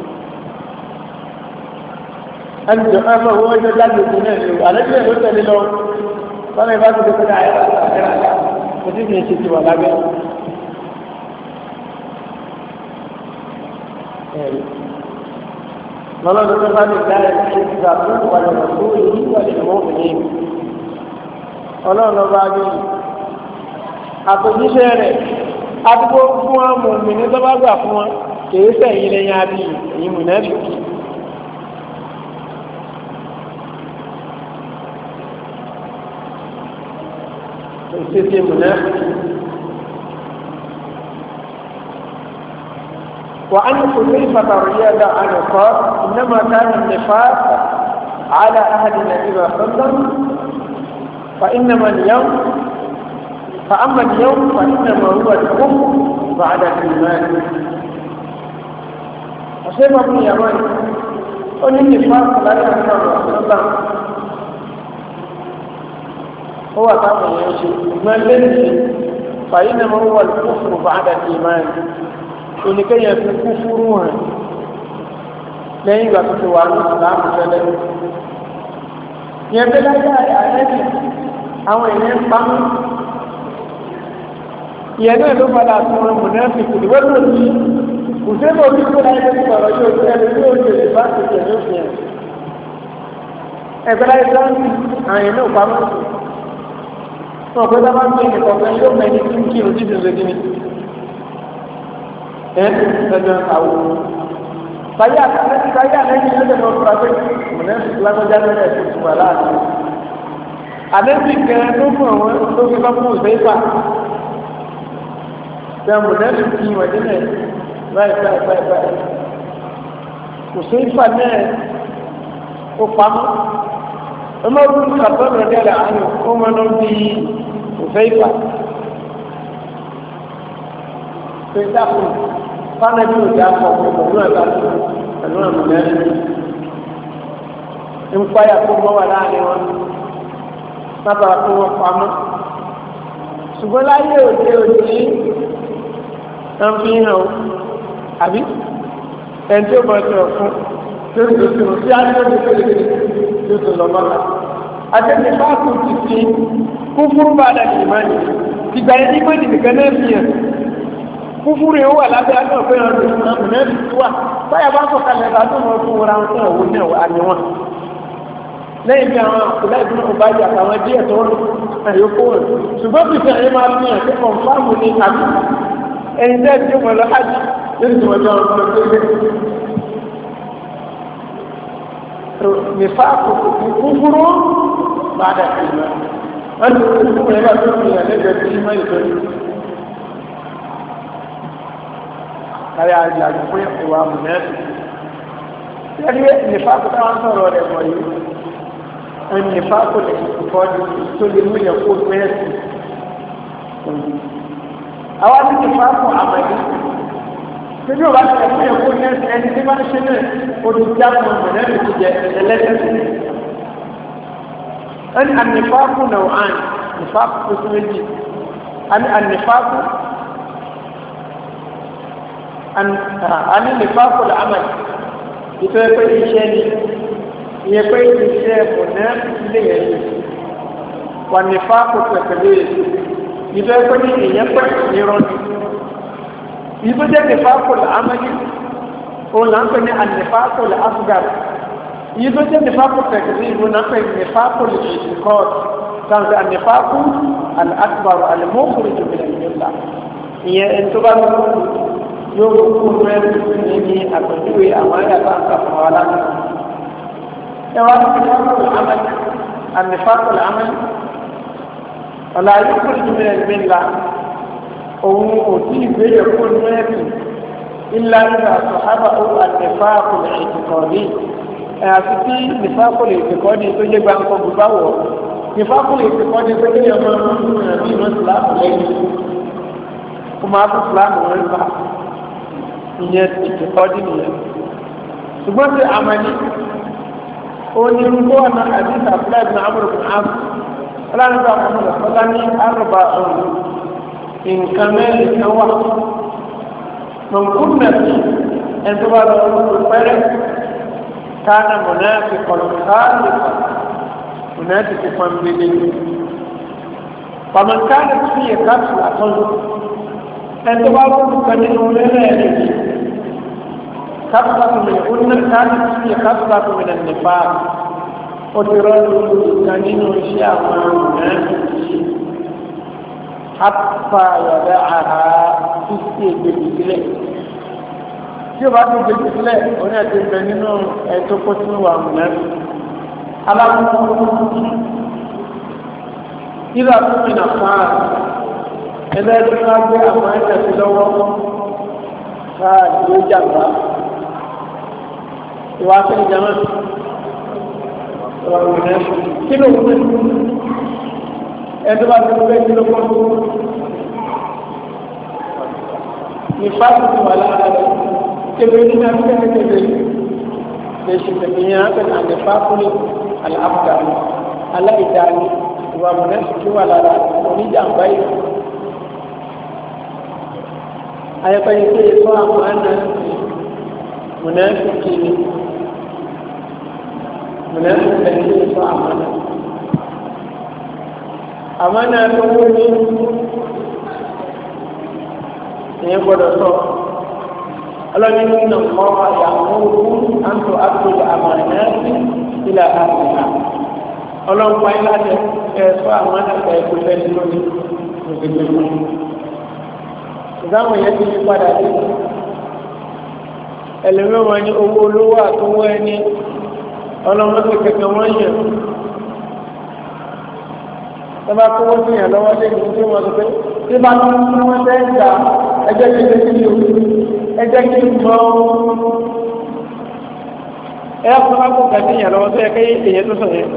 ẹnìjọ ẹ̀fọ́ owó ẹjọ́ jáde fún náà ní ànábì ẹ̀ ló tẹ̀lé lọ sọ́nà ìbá ti dẹ́kẹ́ náà ẹ̀rọ àgbà kò sí kìí ṣe ti wà lábẹ́ lọ́lọ́dún tó bá lè dára ṣe ìgbà tó wà lọ́wọ́ tó èyí wà lè mọ́ òní ọlọ́run lọ́ba ní àtòjíṣẹ́ rẹ̀ àdúgbò fún wọn mọ̀ mí ní tó bá gbà fún wọn kìí sẹ́yìn lẹ́yìn àbí èyí mùnáfíkí. ìṣèṣe mùnáfíkí. وأن حذيفة رضي الله عنه قال إنما كان النفاق على أهل النبي صلى الله عليه وسلم فإنما اليوم فأما اليوم فإنما هو الكفر بعد الإيمان. أشهد ابن يمان أن النفاق لا يحصل رسول الله هو طبعا يشي ما ليس فإنما هو الكفر بعد الإيمان. oníkẹyìn fi kú fúrú hàn lẹ́yìn ìgbà tó ti wà ní ìsìlámù tẹ́lẹ̀ yẹn bí láyé àlẹ́bí àwọn èèyàn ń pamọ́ ìyẹn náà ló padà fún wọn mùnáfíkì ìwé tó ti kò sí èbò orí tó láyé tó sọ̀rọ̀ yóò tẹ́ ẹni tí ó ṣe ìbá ti tẹ̀ ní òfin ẹ̀ ẹgbẹ́ láyé sáńtì àwọn èèyàn náà pamọ́ wọn pẹ́ sábà ń pè ní kọ̀ọ̀kan yóò mẹ́ni tí ń kí ojú ìdíje gíní ẹ̀ẹ́dẹ̀ àwọn báyà báyà lẹ́yìn ló dẹ̀mọ́ fúra pé mọ̀lẹ́sì lágbájá lẹ́yìn ẹ̀sìn ìtumọ̀ láàrin àdébì kẹrin tó fún àwọn tó fi bá fún òṣèlú tẹ mọ̀lẹ́sì kí wọ́n dé náà báyìí báyìí báyìí báyìí òṣèlú náà ó pamọ́ ọmọ ogun kàtọ́ rẹ̀ dẹ́rẹ̀ àánú ó mọ́ lọ bí òṣèlú pé dákun fánẹ́bí ò dá pọ̀ pẹ̀lú ẹ̀ka pẹ̀lú ẹ̀mùlẹ́rì ń páyà tó mọ́ wà láàrin wọn lábàá tó wọ́n pamọ́ ṣùgbọ́n láyé òde òde ń fi hàn ó àbí ẹni tí ó bọ̀ ẹ̀sẹ̀ ọ̀fun tó ń dòdò sí àdúgbò tó kéde tó tó lọ bá wọn. àtẹ̀lé bá kú ti fi kú fún bàdà ní ìmánì ìgbà yẹn ní pé nìkan náà fi hàn kúfúrú yẹn wà lábẹ́ àtọ̀ pé wọn lè fún ọmọ náà ti wà báyà bá sọ̀kalẹ̀ bá tó wọn fún wọn àwọn òwò náà wà ní wọn. lẹ́yìn bí àwọn àkùlá ìdúró kò bá yà àtàwọn díẹ̀ tó ń àyókò wọn ṣùgbọ́n bí sẹ́yìn ayé máa fi hàn pé kọ̀ǹfàmù ní àbí ẹni tẹ́ ti wọn lọ hajj lórí tí wọ́n jọ wọn lọ sí ilé. nìfàkù kúfúrú bá dà sí ìlú wọn ti kúfúrú yẹn bá tó fi hàn lẹ́gbẹ̀ẹ́ sí ìmọ̀ ìtọ́jú. kárí àjẹ́ àjẹ́ pé ìwà mùnẹ́ẹ̀tì yẹ́rí nìfàkù táwọn sọ̀rọ̀ rẹ̀ wọ̀ yìí ẹni nìfàkù lè kọ́jú tó lè mú yẹ kó mẹ́ẹ̀sì àwọn ní nìfàkù àmàlí tí bí o bá tẹ̀lé mú yẹ kó mẹ́ẹ̀sì ẹni tí wọ́n ṣe náà ó ti já fún mùnẹ́ẹ̀tì ti jẹ ẹlẹ́sẹ̀ ẹni ànìfàkù náà àn nìfàkù tó tún méjì ẹni ànìfàkù ani nifaaku la amal ìtọ́ ẹ pé iṣẹ́ ni ìyẹn pé iṣẹ́ mọ̀nà ilé yẹn ni wà nifaaku pẹ̀pẹ̀lẹ́ ìtọ́ ẹ pé ní ìyẹn pẹ̀ nírọ̀ ni ìtọ́ jẹ́ nifaaku la amal òun là ń pè ní anifaaku la asgar ìtọ́ jẹ́ nifaaku pẹ̀pẹ̀lẹ́ ìlú là ń pè ní nifaaku la ìṣìkọ́ sáńsì anifaaku al akbar al mukhrij min al millah ìyẹn ẹni tó bá lọ́wọ́ yóò kú mẹ́rin ní àpèjúwe àwọn ayàtọ̀ àǹkàfọ̀ wa lánàá. ẹ wá sí nífàkùl amal ànífàkùl amal ọ̀la yóò kú ní mẹ́rin ńlá òun ò tí ì gbéyẹ̀ kú mẹ́rin ńlá nígbà sọ̀hábà ó ànífàkùl ìtìkọ̀ọ́dì ẹ̀ àti tí nífàkùl ìtìkọ̀ọ́dì tó yẹ gbàǹkọ̀ bùbá wọ̀ nífàkùl ìtìkọ̀ọ́dì tó yẹ ọmọ ọmọ ìrìn mọ́síláàmù lẹ́yìn kó máa bú fúlàmù wọn bá ìyẹn ìtìkọ́dí nìyẹn ṣùgbọ́n tí àmàlí onírúurú ọ̀nà àdìsá fúláìbì náà amúrò fún àmì ọlọ́nàbà àmúrò fọlá ní àrùbá ọ̀run nǹkan mẹ́rin kan wà mọ̀nkúnnàtì ẹni tó bá lọ lọ́wọ́ pẹ́rẹ́ káàna mọ̀nàfi kọ̀lùkáàlì mọ̀nàfi ti pọn bèlè pàmòkáàlì tí yẹ káàtù àtọ́jú ẹni tó bá lọ́wọ́ kan nínú mẹ́rẹ̀ẹ́rẹ́ كثرة من أن كانت في كثرة من النفاق وترد كنين وشياء منافقين حتى يدعها في بالله tí o bá tún gbé sílẹ̀ oní ẹ̀tí ìgbẹ́ nínú ẹ̀tọ́ kó tún wà mùnẹ́fì alákòókò ìlà tó mi nà fáà ẹgbẹ́ tó ká gbé àwọn ẹ̀tẹ̀ sí lọ́wọ́ fáà ìwé jàmbá ìwà sẹ́yìn jama ìwà mùnẹ́fì kí ló wúlò ẹ̀tọ́ bá tún gbé kí ló kọ́ ìfásitì wà lára rẹ̀ kébé ní abúlé kébé lè ṣe tẹ̀míyàn àgbẹ̀nà àlẹ́fàkúlé aláàbùdàmù aláìdáni ìwà mọ̀nẹ́sìkí wà lára oníjàmbá yìí ayẹ́pẹ́yẹ pé ètò àwọn àna mọ̀nẹ́sìkí ni mọ̀nẹ́sìkí ni ètò àwọn àna àwọn àna tó wọ́n ní ìyẹn gbọ́dọ̀ sọ ọlọ́ni nínú ọmọ àyàwó àǹtò àtòlù àmàlẹ́sì ilẹ̀ àbùkà ọlọ́pàá yìí láti ẹ̀fọ́ àwọn àgbà ẹ̀kọ́ fẹ́ẹ́ lónìí òṣèlú fún un. ìdáhùn yẹn ti fi padà sí ẹlẹ́mìí wọn ní owó olówó àtọwọ́ ẹni ọlọ́mọdé kẹ̀kẹ́ wọ́n yàn tọ́ba kówó sí yàn lọ́wọ́ lé ní tí wọ́n sọ pé tí bá tó ń fún wọn sẹ́yìn gbà ẹjẹ́ kí lè kí o ẹjẹ́ kí n mọ́ ẹ fún wa kó kàtí yàn lọ́wọ́ tó yẹ kí èyẹ tó sọ yẹn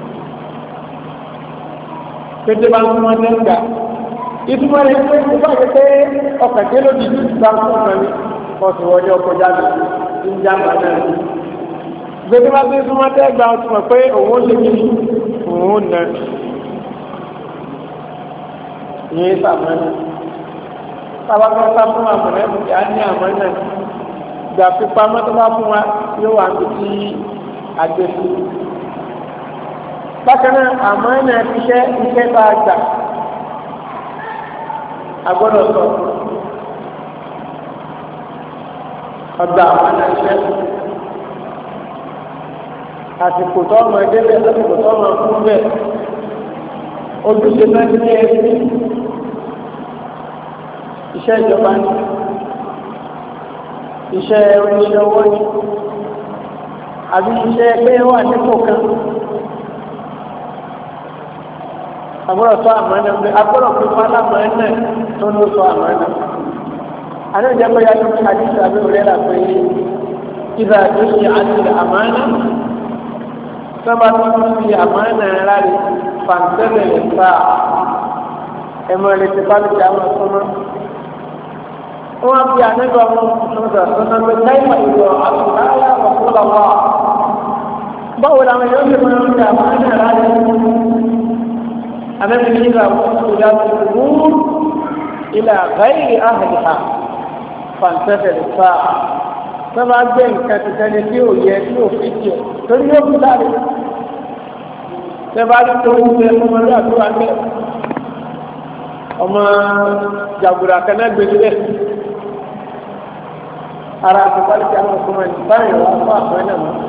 pé tí bá ń fún wọn sẹ́yìn gbà ìtumọ̀ rẹ̀ pé tí bá yẹ pé ọkọ̀ tí ló dìbò bá ń fún wọn ní ọ̀sùn wọlé ọkọ̀ jáde ń já màá náà gbé tí bá tó ń fún wọn sẹ́yìn gbà ó ti mọ̀ pé òun ó ṣe kí òun ó nà yìí sàmánà sábà tó sá fún àmọ̀nà ẹ̀bùn yà á ní àmọ̀nà ìgbà pípa mọ́tò bá fún wa yóò wà ní ti àgbẹ̀fù. bákan náà àmọ̀nà iṣẹ́ iṣẹ́ bá a gbà agbọ́dọ̀ sọ ọgbà àwọn ẹ̀ṣẹ́ àsìkò tó ọmọ ẹgbẹ́ bẹ́ẹ̀ lásìkò tó ọmọ fún bẹ́ẹ̀ ojúṣe náà ní ẹbí iṣẹ́ ìjọba ní iṣẹ́ oníṣẹ́ owó ní àbí iṣẹ́ ẹgbẹ́ wà nípò kan agbọ́dọ̀ tó àmọ́nà agbọ́dọ̀ pé fálámọ́nà tó ló tó àmọ́nà àná ìjẹ́pẹ́ yá tó àdíṣẹ́ àbí òrẹ́là pé ìbá àdíṣe àti àmọ́nà sábà tó ń fi àmọ́nà rárí fàǹtẹ́lẹ̀ lè fà ẹ̀mọ́ lè ti pálí àwọn ọ̀sọ́nà wọ́n fi àníbà wọn ṣọ́nà ṣọ́nà pé láìpà ìlú àtúnláyà ọ̀pọ̀lọpọ̀ báwo làwọn yóò fi máa ń fi àmọ́nà rárí àmẹ́bí nígbà wọ́n tó dá tó mú ilẹ̀ àgbáyé àhìlá fàǹtẹ́fẹ̀ lè fà á tó bá gbé nǹkan ti tẹ́lẹ̀ tí ò yẹ tí ò fi tiẹ̀ torí yóò fi sáré tẹ́ bá rí tó ń gbé ọmọ rẹ̀ àti wà ní ọmọ jàgùrà kan náà gbèsè ara àti bá lè jẹ́ àwọn ọkùnrin ẹni báyìí wà fún àpẹẹrẹ náà mọ́.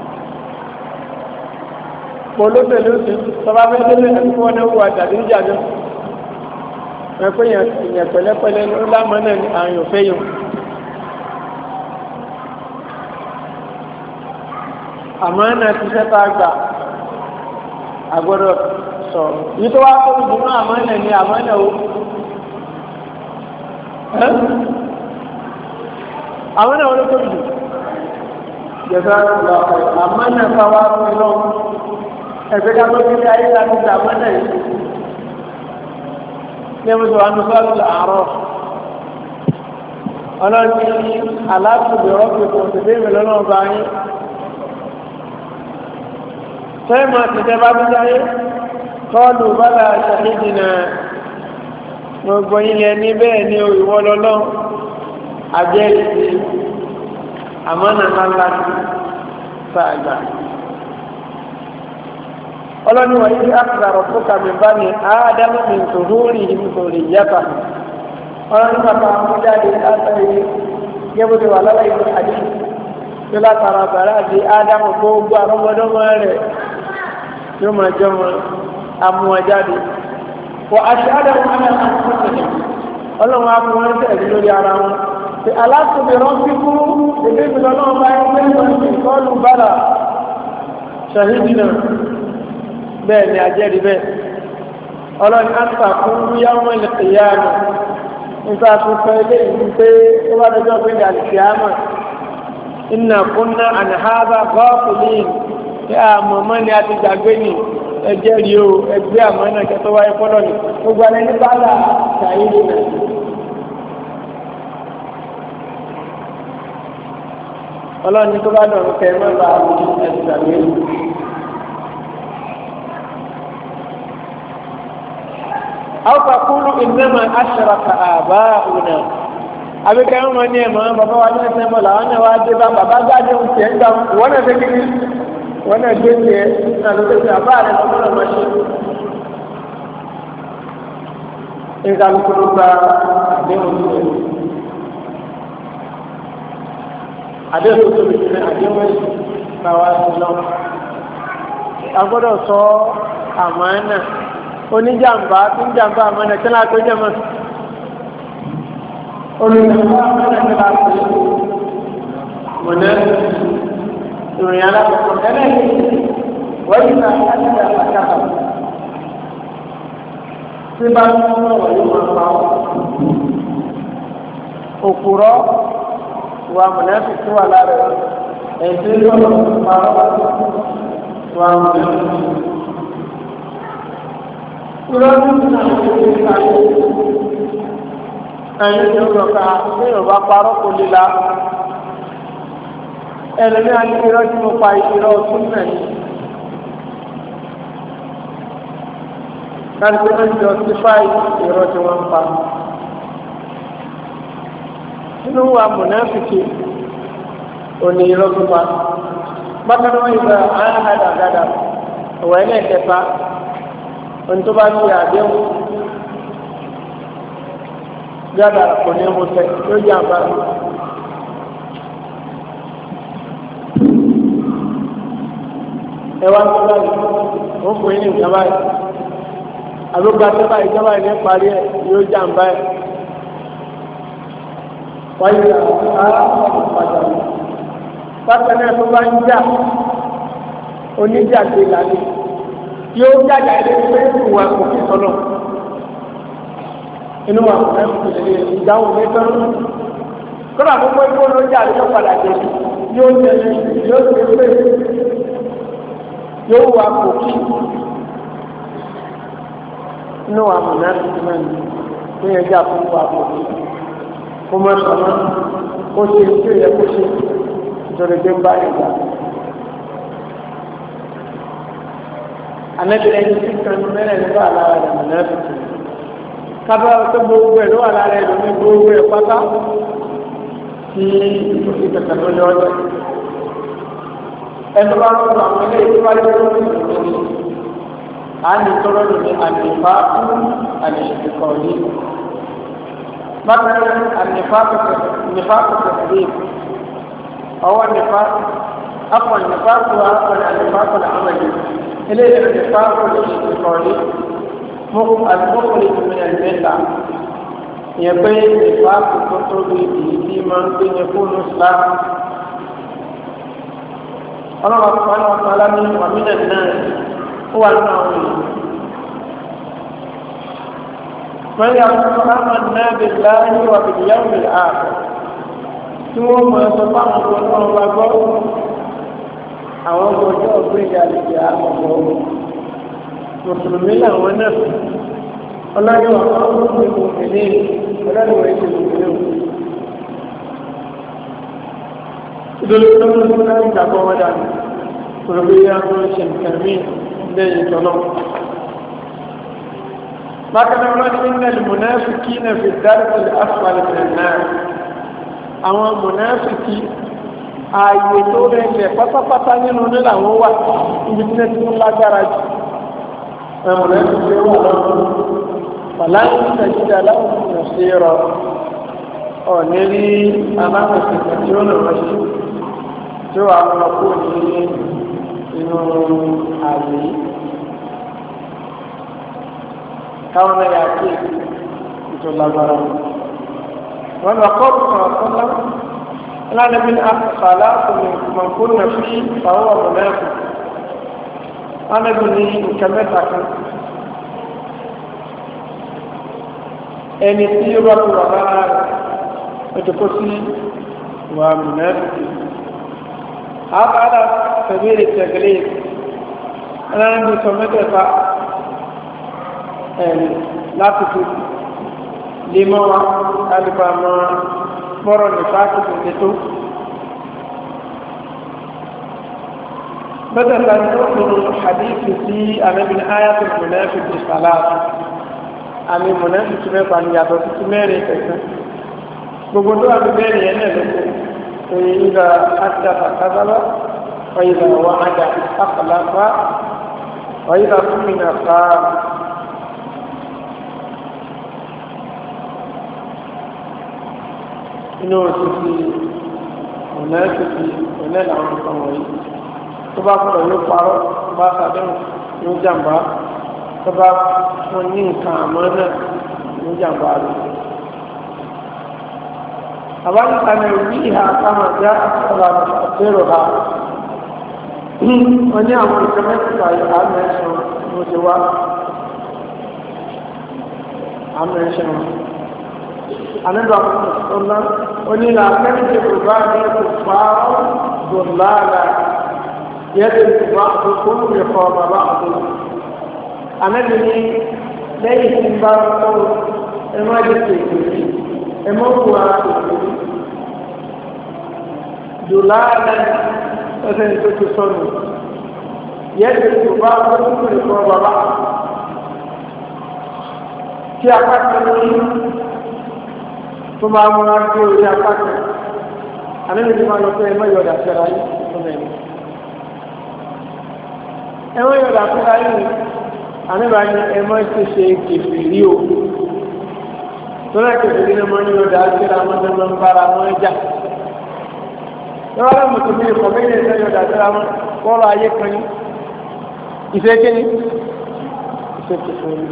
Polóṣèlú ti sọba bẹ́ẹ̀ lé ẹni fún ọ́nà wù àtàdé ìjàdó ẹ pé yẹn pẹ̀lẹ́pẹ̀lẹ́ ló lámọ́ náà ní àyàn fẹ́ yòó. Àmọ́ náà ti fẹ́ tá a gbà agbọ́dọ̀ sọ̀rọ̀ yìí tó wá kó ìdùnnú àmọ́ náà ní àmọ́ náà ó. Àwọn náà wọ́n ló tóbi jù. Jẹ̀sán àmọ́ náà fáwọn akọ̀wé lọ́wọ́. Ẹgbẹ́ ká tó kíkẹ́ ayé láti gbà mọ́nà yìí ní ẹmú sọ wọn sọ́ọ́lù àárọ̀ ọlọ́ni aláàtúndì rọ́pì kò sì dé ìmìlẹ̀ náà bá yín sẹ́yìn máa ti tẹ́ bá bí sáyé kọ́ọ̀lù bọ́lá ṣàhídì náà gbogbo yín lẹ ní bẹ́ẹ̀ ni ìwọ lọ́lọ́ àjẹ́rìí àmọ́nà ńláńlá sáàgbà ọlọ́ni wà ní àkàrà fúkà mi bá ní ádámù mi tòhúrì nítorí yàtà ọlọ́ni bàbá àwọn jáde látàrí yẹ́bùdó wà lọ́wọ́ ìlú àdé tó látara bàrá àti ádámù gbogbo àrọ́mọdọ́mọ rẹ̀ yóò máa jọ wọn amúwọn jáde wọ aṣọ ádámù alẹ́ àkọsílẹ̀ ọlọ́run á fún wọn tẹ̀lé lórí ara wọn pé alákòbí rọ́ọ̀fì fún èdè ìbílẹ̀ náà bá ẹgbẹ́ ìwọ̀n ìkọlù bàrà ṣàhídì náà bẹ́ẹ̀ ni ajẹ́rìí bẹ́ẹ̀ ọlọ́ni àtà fún yàwọn ìlẹ̀kìyàmù nípa tuntun ilé ìlú pé ó bá dọjọ́ pé ní àlìkìyàmù iná kúnná àníhábà gọ́ọ̀fùlì ní àmọ̀mọ́ ni a ti gbàgbé ní ẹjẹ́rìí o ẹgbẹ́ àmọ́ náà kẹtọ́ wáyé fọ́lọ́ ni gbogbo alẹ́ ní bàálà ṣàyẹ̀dì náà. ọlọ́ni tó bá dọ̀rùn kẹ́ ẹ má bàa ẹ̀sìn gbàgbé. أو تقول إنما أشرك آباؤنا أبي كانوا من يما بابا وانا سيما لا وانا واجبا بابا جاجي وسيما وانا تكني وانا جيجي أنا تكني أباري وانا ماشي إن كان كنوبا أديهم سيما أديهم سيما أديهم سيما أقول سو أمانة oníjàmbá tí ń jàmbá àmọ́nà tí láti ó jẹ́mọ́ olùjàmbá àmọ́nà tí láti mọ̀nà ìrìn alákọ̀ọ́kọ́ tẹ́lẹ̀ wọ́n yìí náà láti ṣe àpàkàtà tí bá ń mú ọ̀rọ̀ yóò máa pa ọ́ òkúrọ́ wà mọ̀nà tí tí wà lára ẹ̀sìn lọ́wọ́ pa ọ́ wà mọ̀nà ìrọ́lú náà ló ń ta ẹ̀yìn tí ó lọ́ka ní ìrọ̀bá parọ́ kò líla ẹ̀lẹ́mí àti ìrọ́ tí mo pa ìrọ́ tún náà ní láti pé wọ́n jọ sí fáì ìrọ́ tí wọ́n ń pa nínú wa mùnáfìkì òní ìrọ́ tó pa bákan náà ìgbà àádàgàdà ọ̀wọ́ ẹlẹ́ẹ̀kẹta ohun tó bá ti àdéhùn gbàdà kò ní mo tẹ yóò jẹ àǹfààní ẹ wá ń tọ́ báyìí wọ́n fún yín ní nǹkan báyìí àlógbà tó báyìí tó báyìí ní parí ẹ̀ yóò jàǹbá ẹ̀ wáyé ara ọ̀pọ̀ pàtàkì bákan náà tó bá ń jà oníjàgbé lálẹ́ yóò jáde ẹni pé ìwà kò fi sọ́nà inú wa kò fẹ́ lè ìdáhùn ní tọ́lú kọ́nà àkókò ikú ló jà ló padà dé yóò tẹ̀lé yóò tẹ̀lé pé yóò wà kò kí inú wa mọ̀ náà ti máa ń tó yẹ jà fún wa kò kí kó má sọ̀rọ̀ kó ṣe tó yẹ kó ṣe nítorí pé ń bá ìgbà. Anẹ́bìrẹ́ ní sí kan mẹ́rẹ̀ nígbà lára rẹ̀ mọ̀ náà tuntun. Kábà tó gbogbo ẹ̀ ló wà lára ẹ̀ lómi gbogbo ẹ̀ pátá tí òsì kẹ̀kẹ́ tó lé ọjọ́. Ẹnu bá ń lọ àwọn ilé ìwádìí tó lórí ìlú a ní tọ́lọ́ lórí àlèfà fún àlèṣèkọ̀ yìí. Bákan náà àlèfà kẹ̀kẹ́ sí ọwọ́ nípa afọ nípa tó wà pẹ̀lú àlèfà pẹ̀lú àmàlẹ́. إليه الاتفاق الاستقراري المخرج من الملة يبين اتفاق الكتب في من يكون إسلام الله سبحانه وتعالى ومن الناس هو المعون من يقول آمنا بالله وباليوم الآخر ثم يتطلع الله àwọn ọjọ́ ọ̀gbẹ́jà lè jẹ́ àkọ́kọ́ mùsùlùmí làwọn náà ọlọ́dún àwọn ọmọ ìmọ̀mìnì ọlọ́dún ètò ìmọ̀mìnì ìdólé tó ń lọ láti gbàgbọ́ wọn dànù pẹ̀lú yá tó ń ṣe nǹkan mí lẹ́yìn tọ́lọ́. bákan náà wọ́n ní ilẹ̀ mùnáfíkì náà fi dárìkì asfalẹ̀ náà àwọn mùnáfíkì ààyè tó rẹ̀lẹ̀ pátápátá nínú nílà wọn wà ibi tí wọ́n ti ń lágbára jù ẹ̀mùn rẹ̀ ti ṣe wà lọ́wọ́ wàláyé ìtẹ̀jídà aláwọ̀ ìrìn sí rọ ọ̀ní rí aláwọ̀sìnkà tí ó lọ́wọ́ sí tí ó wà lọ kó ní inú ààyè káwọn náà yà kí ètò lágbára wọn lọ kọ́ ọ̀rọ̀ sọ́lá النبي ثلاث من كنا فيه فهو منافق أنا بني كمتك ẹni tí ó bá tó wà lára rẹ̀ ètò kó sí wà mùnáfíkì àbára tẹ̀lé tẹ̀lé ẹni sọ mẹ́tẹ̀ẹ̀ta ẹ̀rì láti fi lè mọ́ wa kálífà máa mọ́rọ̀ ní fásitì ní tó mẹ́tẹ̀ẹ̀ta ní ó fi hadithi sí àmẹ́bìn ayatul mùnáfíkì sàlátì àmì mùnáfíkì mẹ́fà ní yàtọ̀ títí mẹ́rin kẹsàn gbogbo tó àti mẹ́rin yẹn náà lóko èyí ìgbà àtàkà kásábà ọ̀yìnbà wà ádà àkàlàfà ọ̀yìnbà fúnmìnà fàá inú òṣìṣì mùnáfíkì ọ̀nà àwọn nǹkan wọ̀nyí tó bá kọ̀ yóò parọ́ tó bá sàdéhùn yóò jàǹbá tó bá fún ní nǹkan àmọ́ náà yóò jàǹbá rẹ̀. àbájáta ní orí ìhà àtàwọn àjá àtàwọn àtẹrò ha wọ́n ní àwọn nǹkan mẹ́ta ìhà mẹ́sàn ló ti wá àmẹ́sàn àníbà ọ̀nà onílà akẹ́kẹ̀ẹ́ yorùbá ní ìfà dùnláàlà yẹ́dẹ̀ ìfà àkókò ìfọ̀ bàbá àkókò àníbì ní lẹ́yìn tí bá ń kọ́ ẹ má jẹ́ kékeré ẹ má kú ara kékeré dùnláàlà ẹsẹ̀ tó ti sọnù yẹ́dẹ̀ ìfà àkókò ìfọ̀ bàbá kí apá kan ní tó máa múra gbé orí apá kan àníbi tí máa lọ pé ẹmọ ìyọ̀dà fẹ́ra yìí tó mẹ́rin ẹmọ ìyọ̀dà fẹ́ra yìí àníbà ní ẹmọ ti ṣe kèfèrí o tó náà kèfèrí ní mọ́ ìyọ̀dà fẹ́ra wọn tó máa ń bára wọn jà lọ́wọ́ lọ́wọ́ mùsùlùmí ìkọ̀ bẹ́ẹ̀ ní ìyọ̀dà fẹ́ra wọn kọ́rọ̀ ayé kan ní ìfẹ́ kíni ìfẹ́ kẹfẹ́ rí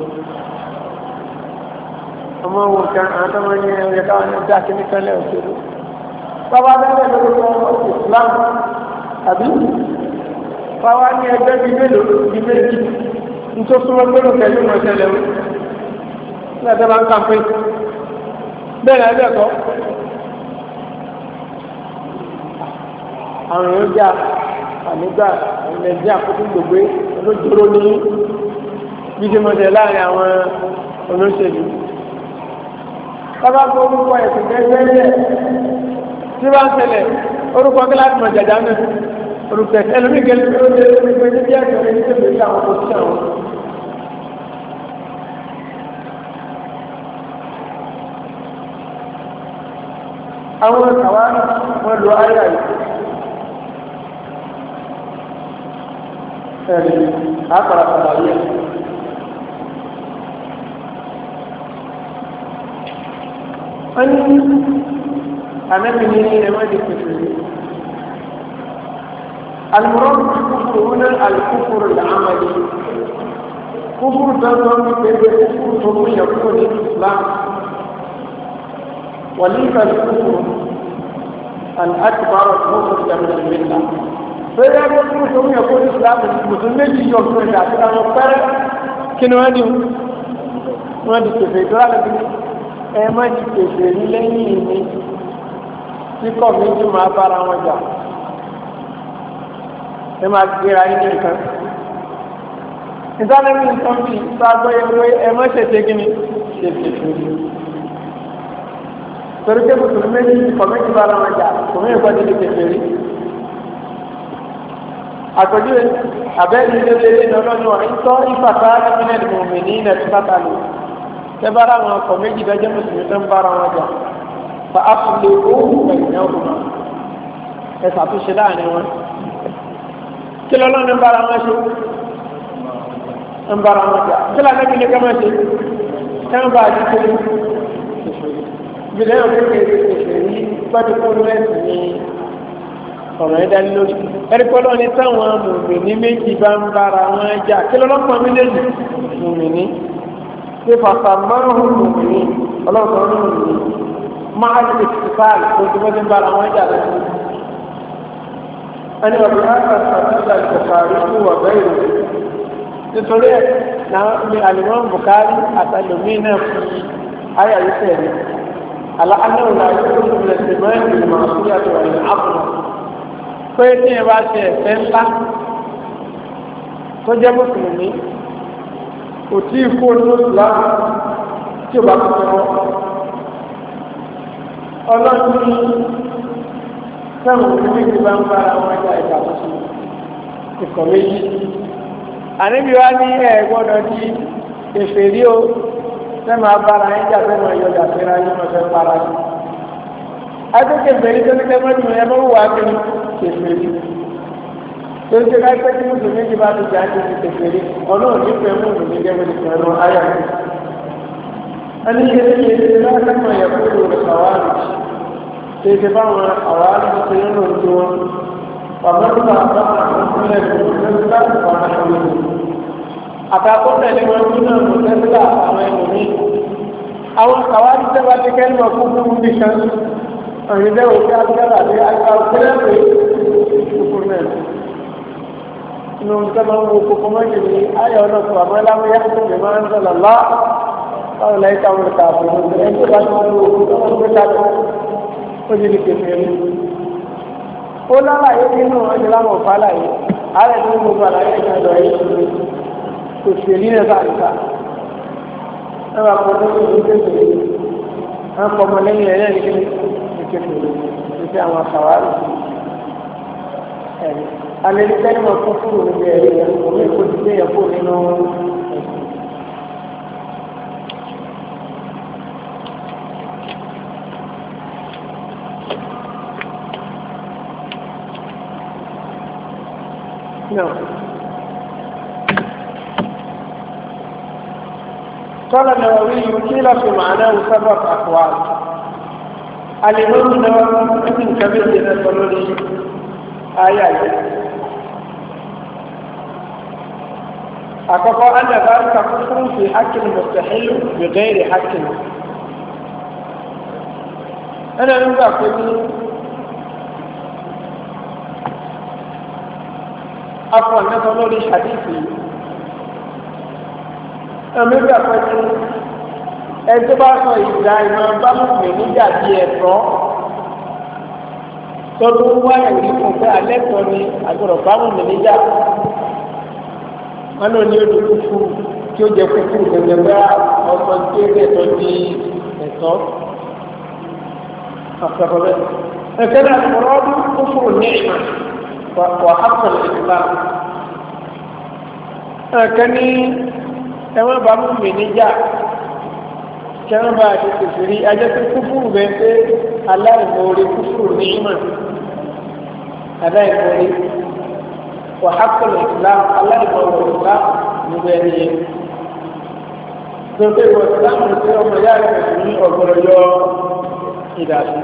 ọmọ wo kan àwọn tó máa ń yẹ ẹ̀rẹ́ káwọn ní dá kíní kan lẹ́yìn òṣèlú bàbá bẹ́ẹ̀ lórúkọ Islam àbí bàbá ní ẹgbẹ́ bíi mélòó bíi méjì nítorí súnmọ́ gbẹ́rù pẹ̀lú ìmọ̀tẹ́lẹ̀ o ní ẹ̀dẹ́ bá ń kàmpé bẹ́ẹ̀ náà ẹ̀dẹ́ kọ́ àwọn èèyàn jà ànígbà nàìjíríà kókó gbogbo olójúró ní bídímọ̀tẹ̀ láàrin àwọn olóṣèlú bàbá tó orúkọ ẹ̀sìn gẹ́gẹ́ tí bá ń ṣẹlẹ̀ orúkọ kíláàsì mọ̀ jàjà náà orúkọ ẹ̀sìn ẹlòmíì gẹ́gẹ́ bí ó lé orúkọ ẹ̀sìn bí ẹ̀sìn ẹ̀sìn tó lè ṣe àwọn òṣìṣẹ́ wọn. àwọn àwárí wọn lo ayé àyè ẹ̀rí àpàràpàrà yẹ. wọ́n ní ànábì ní ẹ̀wọ́dì kìfìrí alùpùpù kúkúrú ní alùpùpù làmàlì kúkúrú tó ń lọ sí pé kúkúrú tó ń yẹ kúrò ní Islam وليس الكفر أن أكبر الكفر من الملة فإذا يقول ثم يقول الإسلام المسلمين يجوا في الجاهل أنا أقول كنوا هذي ما دي كيف يدرى لكن ما دي كيف يليني يكون يجوا ما بارا وجا ما تقول أي نيكا إذا لم يكن في سابق يقول ما تتكني تتكني torí pé mùsùlùmí ní kọ̀mẹ́tì bá ara wọn jà kòmí ìkọ́ ní kékeré àpèjúwe abẹ́ẹ̀ni lélẹ́lẹ́ ní ọlọ́run wà ń tọ́ ìfàkà ẹ̀mínẹ́ẹ̀dì mọ̀mí ní ilẹ̀ tí bàtà lò tẹ́ bá ara wọn kọ̀mẹ́tì dájẹ́ mùsùlùmí tó ń bá ara wọn jà fa áfúlé owó ẹ̀yìn ọ̀hún ẹ̀ ṣàtúnṣe láàrin wọn kí lọ́lọ́run ń bá ara wọn ṣe ń bá ara wọn jà kí lọ́lọ́run ń bá ara wọn ṣe ń bá ara wọn ṣe ìbílẹ̀ òkè kékeré ní pẹ́ẹ́dúkúrú ẹ̀sìn ní ọ̀rọ̀ ẹ̀dá lórí ẹ̀ríkọ́lọ́ ní táwọn mùmìnì méjì bá ń bára wọn jà kí lọ́lọ́pọ̀ méjèèjì mùmìnì ṣe fàṣà márùn-ún mùmìnì ọlọ́sọ̀ ní mùmìnì máa ń lè ti fáàlì tó ti bọ́dé ń bára wọn jà lọ́sọ̀ ẹni wà bí wọ́n kà sàtúnṣe àlùkòkàrí fún wà bẹ́ẹ̀ rẹ̀ nítorí ẹ̀ náà ní àlùmọ́ bùkárí àtàlùmí náà fi ayà yìí tẹ̀lé على أنه لا يكون من الإيمان بالمعصية والعقل فإن بعد سنة تجا مسلمي وتيكون مسلم تبقى مسلم ọlọ́run sẹ́wọ̀n níbi tí bá ń bá àwọn ẹja ìjà tuntun ìkọ̀ méjì àníbi wá ní ẹ̀ gbọ́dọ̀ di èfèrí o sẹ́mi abára ẹ̀ jà sẹ́mi ọ̀yọ́dà síra yín wọ́n fẹ́ para yín. akẹ́kẹ́ bẹ̀rẹ̀ tó ní kẹ́mọ́ ní ẹ bá wà ní kẹfẹ́rí. tó ń ṣe káyọ̀ tí mùsùlùmí ti bá ti jà ń ti kẹfẹ́rí ọ̀nà òní fẹ́ mùsùlùmí gẹ́gẹ́ bí pẹ̀lú ayà mi. ẹni ṣe ṣe ṣe lásìkò yẹ kúrò rẹ̀ àwárí ṣe ṣe báwọn àwárí ṣe ń lò tó wọn. pàmòtò àbá àwọn ìpínlẹ̀ àtàkùn tẹ̀lé wọn tún náà mọ̀ tẹ́sílà àwọn ẹlòmí àwọn àwárí tẹ́wà ti kẹ́lù ọkùn fún bí kan ọ̀rìn dẹ́ òkè agbára àti àgbà òkèlè pé ìkùkù náà inú nǹkan máa ń wo kókó mọ́jì ní ayọ̀ ọ̀nà tó àmọ́ láwọn yá tó lè máa ń sọ̀rọ̀ lá báwo láyé táwọn ìta àbúrò ẹni tó bá ti wọ́n lò ó tó gbé dájú ó ti di kèfé rí ó lálàyé nínú ọjọ́ láwọn ọ̀fà láyé ààrẹ tó ń gbogbo àlàyé ìjọba yìí kò sí èlì náà bá nìta ẹ wà pọ̀ tó ń kékeré ẹ ń pọmọ lẹ́yìn ẹ̀rẹ́ ní kékeré ní àwọn àkàwárí ẹ̀rí alẹ́ ní sẹ́ni wọn fún fúrò níbi ẹ̀rí ẹ̀ omi kò ti gbé yẹn fún nínú ẹ̀sìn. No. قال النووي قيل في معناه سبع أقوال الإمام النووي ابن كبير من الضروري آيات àkọ́kọ́ ánàbá kakú fún fi hákìlì mustahil bi ghairi hákìlì ẹnà nígbà pé ní afọ nẹ́sọ lórí hadithi ẹ̀mí gbà pé ní ẹjọ́ bá sọ ìgbà ìmọ̀ bá mú mi nígbà bí ẹ̀tọ́ tọdún wáyé rí fún pé alẹ́ tọ́ ni àgbọ̀dọ̀ bá mú mi níjà wọn náà ní odò kúkú tí ó jẹ kúkú gbẹgbẹ bá ọmọ tí ó lẹ́tọ́ di ẹ̀tọ́ àfẹ́fẹ́ ẹ̀kẹ́ náà kọ̀rọ̀ ọdún kúkúrú ní ìmọ̀ wà á sọ̀rọ̀ ìgbà ẹ̀kẹ́ ní ẹ̀wọ̀n bá mú mi níjà kẹ́wọ́n bá a ti tètè rí ajẹ́ pé kúkúrú bẹ́ẹ̀ pé aláìmoore kúkúrú ní ìmọ̀ aláìmoore wà á sọ̀rọ̀ ìgbà aláìmoore ìgbà nígbà ẹni yẹn tó pé wọ́n ti dáhùn sí ọmọ yára rẹ̀ ní ọ̀gbọ̀rọ̀ yọ ìdásí.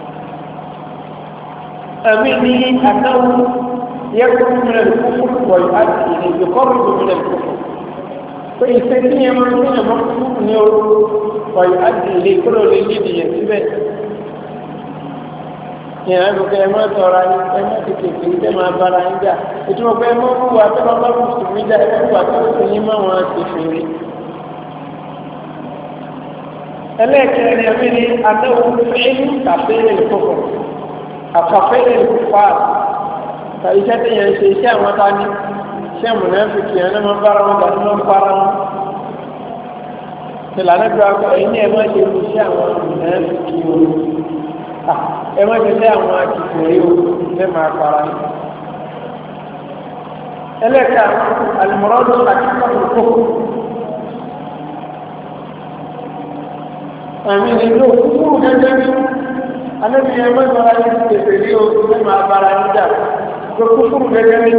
ẹ̀mí ní àtàwọn yẹ́kùn mílẹ̀ kúkúrú wọ̀ àti ìrìnàjò kọ́rù mílẹ̀ kúkúrú pé ìṣe tí yẹn máa ń ní ẹ̀mọ́ kúkúrú ní orú wọ̀ àti ilé kúrò lè ní ìdíyẹ síbẹ̀. ìyẹn àgbẹ̀ kẹ́ ẹ máa tọrọ ayé ẹ máa ti kéèké ẹ máa bára yín jà ìtumọ̀ pé ẹ máa ń wà tó bá bá mùsùlùmí jà ẹ máa ń wà tó sì yín máa wọn ti fèrè. ẹlẹ́ẹ̀kẹ́rin ẹ̀mí ni anáwó fẹ́ẹ́lú kàfẹ́rẹ́ ìkókò àkàfẹ́rẹ́ ìkókò à iṣẹ́ tí yẹn ṣe iṣẹ́ àwọn ta ní iṣẹ́ mùnáfíkì yẹn náà máa bára wọn dàbí máa ń bára wọn. ìlànà bí wọn kọ ẹ̀yin ẹ̀ máa ṣe iṣẹ́ àwọn mùnáfíkì o ẹ máa ṣe iṣẹ́ àwọn akìkìrì o ṣe máa para ní. ẹlẹ́ẹ̀kẹ́ àlùmọ́rọ́dún àkíkọ̀ ìkókò àmì ìlú kúrú gẹ́gẹ́ bí alẹ́bí ẹgbẹ́ ìgbàlá yìí ti tètè rí o ní máa bára ń jà tó kúrú gẹ́gẹ́ bí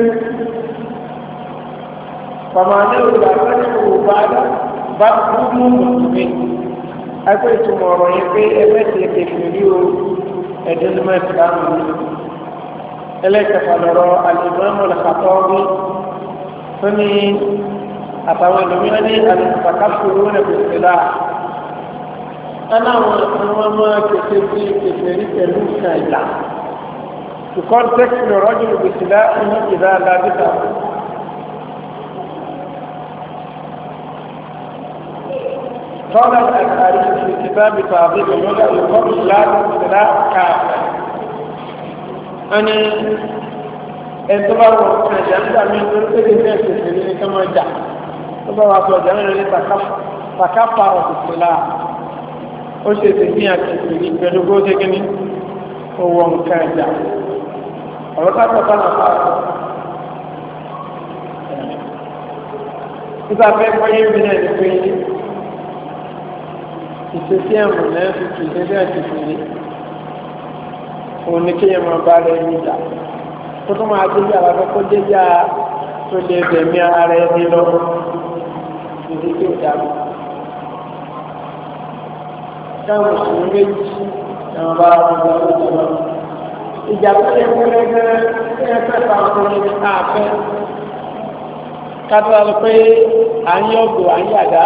bàmà ní òkúta àtàkì òwò bá bá kúrú mùsùlùmí ẹgbẹ́ ìtumọ̀ ọ̀rọ̀ yẹn pé ẹgbẹ́ ti tètè rí o ẹ̀dín ní máa ti dáhùn ní ẹlẹ́kẹ̀fà lọ́rọ̀ alìmọ́mọ́ lẹ́kàtọ́ọ́bí tó ní àtàwọn ẹlòmíràn ní àlùfàkàfùrú rẹ̀ pèsè láà aláwọn àwọn ọmọ kẹsẹ̀ bí kẹsẹ̀ rí pẹ̀lú ìsìn ìlà ìkọ́ntẹ́kì lọ́rọ́ jùlọ gbèsìlá inú ìdá alábíta قال الأشعري في كتاب تعظيم اللغة يقول لا gbèsìlá káàkiri أني ẹ̀ntọ́báwọ̀ ẹ̀jà ń dàmí lórí pé kí ẹ̀ kẹsẹ̀ rí ní kọ́mọ jà tó bá wà sọ ọjà mẹ́rin ní takáfà gbèsìlá ó ṣe ti ní àkìkiri pẹ̀lú bó ṣe kí ní owó nǹkan ẹ̀jà ọ̀rọ̀ kápọ̀ kánà pàápọ̀ nígbà fẹ́ gbọ́yé mi náà ní pé ìṣesí ẹ̀mù náà fi kì í ṣe àkìkiri òun ní kí ẹ̀mọ̀ bá rẹ̀ níjà tó tó máa déjà wà fẹ́ kó déjà tó lè bẹ̀mí ara ẹni lọ ìdí tí ó dàbí káwọn mùsùlùmí méjì náà bá wọn lọ lọ́jọ́ lọ. ìjà tó yẹ kó lẹ́gbẹ́ ẹ fẹ́ fà ọkùnrin ní àfẹ́ kátó lọ pé à ń yọ̀gò à ń yàgá.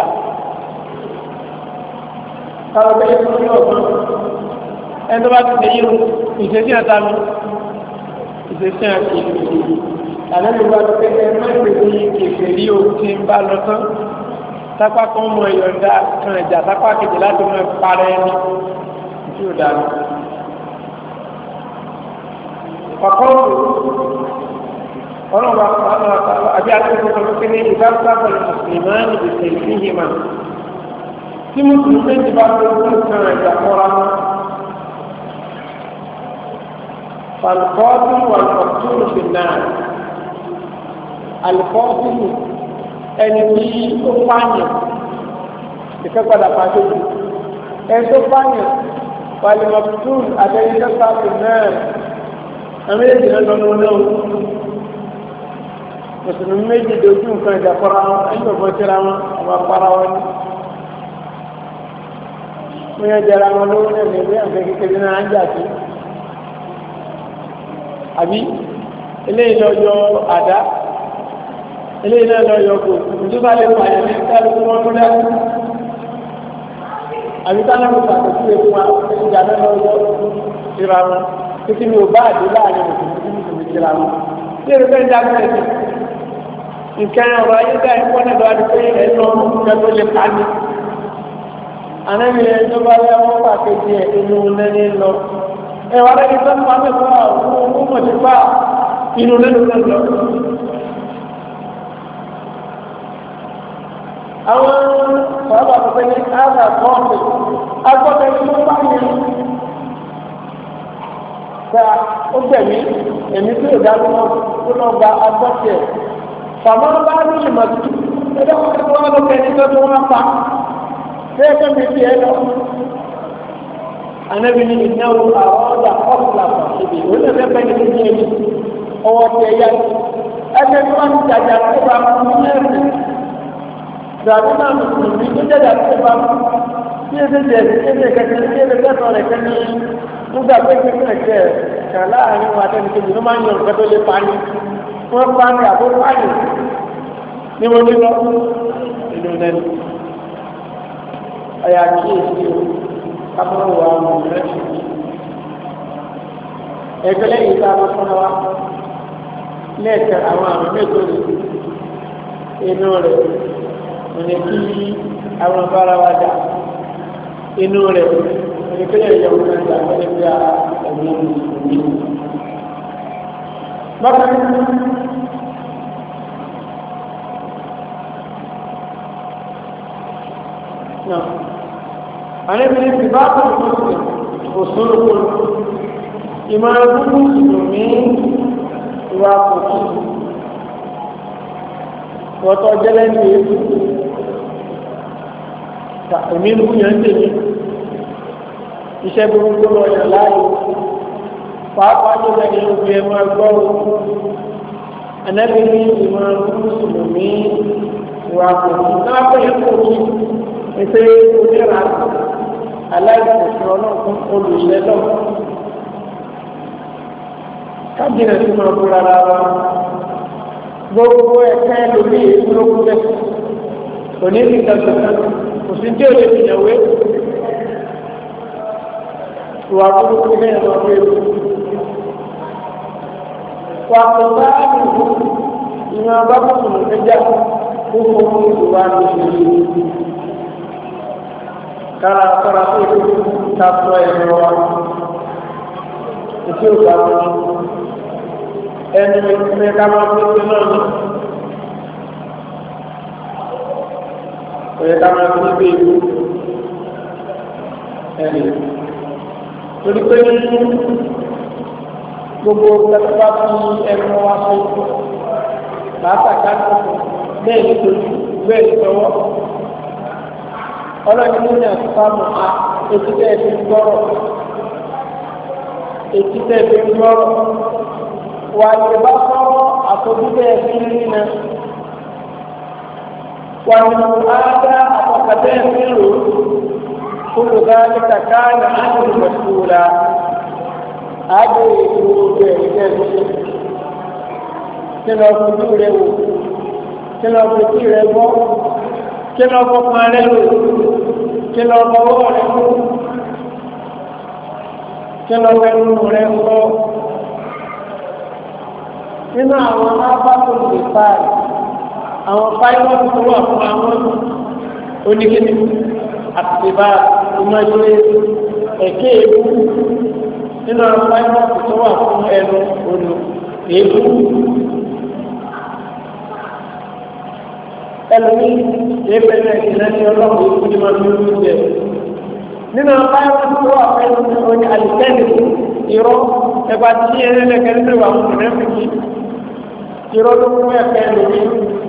káwọn bẹ́ẹ̀ tó ní ọ̀gbọ́n ẹni tó bá ti tẹ̀yìn o ìṣesí àtà mi ìṣesí àti ìṣesí àlẹ́ mi wá pé ẹ má ṣe ní kèfèrí o ti ń bá lọ tán sápá kan mọ ìyọ̀ǹda kan ìjà sápá kejì láti mọ ìparẹ́ ẹni tí ó dára. Ọ̀kọ́ ọlọ́run àwọn àbí akẹ́kọ̀ọ́ kan lókè ní ìbáṣepọ̀ pẹ̀lú mùsùlùmí ní ìbèsè ìfihì mà. Tí mùsùlùmí méjì bá tó kún kan ìjà kọ́ra mọ́. Fàlùkọ́ọ́tù wà lọ́tún fi náà. Àlùkọ́ọ́tù ẹni tí ó pààyàn ìfẹ́ padà pàṣẹ jù ẹni tó pààyàn palimọ̀tún àtẹ̀yẹsẹ̀ sáàpù náà àmì èdè náà lọ́nà náà mùsùlùmí méjì dojú nǹkan ìjà kọ́ra wọn ẹni tó bọ́ síra wọn àwọn apára wọn ní wọ́n yẹn jẹra wọn lówó náà lè rí àǹfẹ́ kékeré náà ń jà sí àbí eléyìí lọ́jọ́ àdá eléyìí náà lọ yọkù ìjọba lè pa ẹ̀mí kálukú wọn tó dájú àbí kálukú pàtó sí ewu wa ìjà náà lọ yọ ìra wọn títí mi ò bá àdé láàrin òkú tí mo ti ra wọn tí èrè fẹ́ dá bẹ́ẹ̀ sí nǹkan ọ̀rọ̀ ayé dá ẹ̀kọ́ náà lọ́wọ́ pé ẹ̀nà ọ̀nà tó lè pa ní ànábi ìjọba lé wọn pàkejì ẹ̀ inú lẹ́ni lọ ẹ̀wà lẹ́ni tó ń pa mẹ́fà òun ó mọ̀ sí pa inú lẹ́nu náà lọ. àwọn bàbá àpapọ̀ ní àgbà kọ́ọ̀tù agbọ́dọ̀ ní wọ́n bá yẹn gba ó gbẹ̀mí èmi tí ò dájú wọn tó lọ gba agbọ́tẹ̀ fàmọ́ bá ní ìmọ̀ tó ẹgbẹ́ wọn tó wọ́n lọ kẹ́ni tó tó wọ́n pa bẹ́ẹ̀ tó mi fi ẹ lọ. Ànábi ní ìnáwó àwọn ọ̀dà ọ̀pọ̀lọpọ̀ àpàṣẹbí òun lè fẹ́ pẹ́ni tó ní ẹni ọwọ́ ti ẹ̀yà ẹgbẹ́ tó wọ́n ti jàjà tó bá fún ní ẹ̀sìn tàbí náà mùsùlùmí tó jẹ́jà tó bá fún tí èdè jẹ́ èdè kẹsẹ̀ tí èdè kẹsọ̀ rẹ̀ kẹ́ni nígbà pé kékeré kẹ kà láàrin wọn àtẹnikẹ́ni ló máa ń yọ nǹkan tó lè pa ní wọ́n pa ní àbó pààyàn ní mo ní lọ ìlú nẹ́nu ọ̀yà kí èsì o kápẹ́rẹ́ wà mọ̀ lẹ́sìn ẹgbẹ́lẹ́ yìí tá a lọ fún wa lẹ́ẹ̀kẹ́ àwọn àrùn mẹ́tò rẹ̀ inú rẹ̀ òní kí àwọn bára wa dà inú rẹ̀ òní kí lè yọ òun ẹ̀dá wọlé bí a ẹ̀mí ìlú. bákan náà àwọn ẹbí ti bá tó lóṣù òṣòro ìmọ̀ràn gbogbo ìlúmí ìwà kòkí wọ́tọ̀ jẹ́lẹ́ ní èébù èmi ń búyàn tèmi iṣẹ́ gbogbo lọ yàn láàyè pàápàá tó lẹ́yìn òbí ẹmọ ẹgbọ́ òkú ẹnẹ́bí ní ìmọ̀ràn gbogbo ìlúmí ìwà kòkí náà pẹ̀lú kòkí ètò onírà aláìsàn ọlọ́run fún olùṣẹ́ lọ́wọ́ kábínà tí máa bú rárá wa gbogbo ẹ̀ka ẹlòmí ìlúlógún bẹ́ẹ̀ òní ní ìdàgbàsá kò sí tí ò lè fi yàwé ìwà burúkú ní ẹ̀rọ ẹ̀rọ wà kò bá àdùnkù ìwọ̀n abábọ̀sùn ẹja ó fọwọ́ ìwà àdùnkù kára kára tó tó tààtọ̀ ẹ̀rọ wa ètí òkà wọn ẹni ẹni ká máa tó tó náà ní òye ká máa tó gbé ìlú ẹni torí pé ní gbogbo pẹ̀lúpá fi ẹnu wa ṣe látàkà bẹ́ẹ̀ ní torí bẹ́ẹ̀ ní tọwọ́ ọlọ́run ní ẹ̀fọ́ mọ̀ á etí tẹ́ fi ń gbọ́rọ̀ etí tẹ́ fi ń gbọ́rọ̀ wà ní bá sọ́rọ̀ àtọ́jú tẹ́ fi ń rí na wà ní àádá àtọ́kàtẹ́ fi ń rò olùkọ́ kàkà ní àdúgbò mẹ́sùlá àádọ́ ètò ìgbẹ́ ìgbẹ́ ìgbẹ́ kí lọ fojú rẹ wò kí lọ fojú rẹ gbọ́ kí lọ fọkàn rẹ lò kí lọ fọwọ́ rẹ kú kí lọ fẹnu rẹ kọ́ nínú àwọn ábákò lè fàáyì àwọn fáìlọ́ọ̀tì tó wà fún àwọn oníkíní àtìbá ìmọ̀lẹ́ ẹ̀kẹ́ èébú nínú àwọn fáìlọ́ọ̀tì tó wà fún ẹnu olù èébú ẹlòmí èébẹ̀rẹ̀ ìrẹsì ọlọ́run èébú ní máa ń lórí jẹ nínú àwọn fáìlọ́ọ̀tì tó wà fún ẹnu oní àlìkẹ́ni irọ́ ẹgbà tí ẹlẹ́lẹ́kẹ́ nínú àwọn ìrẹ́fìkì irọ́ ló fún ẹ̀kẹ́ ẹlòmí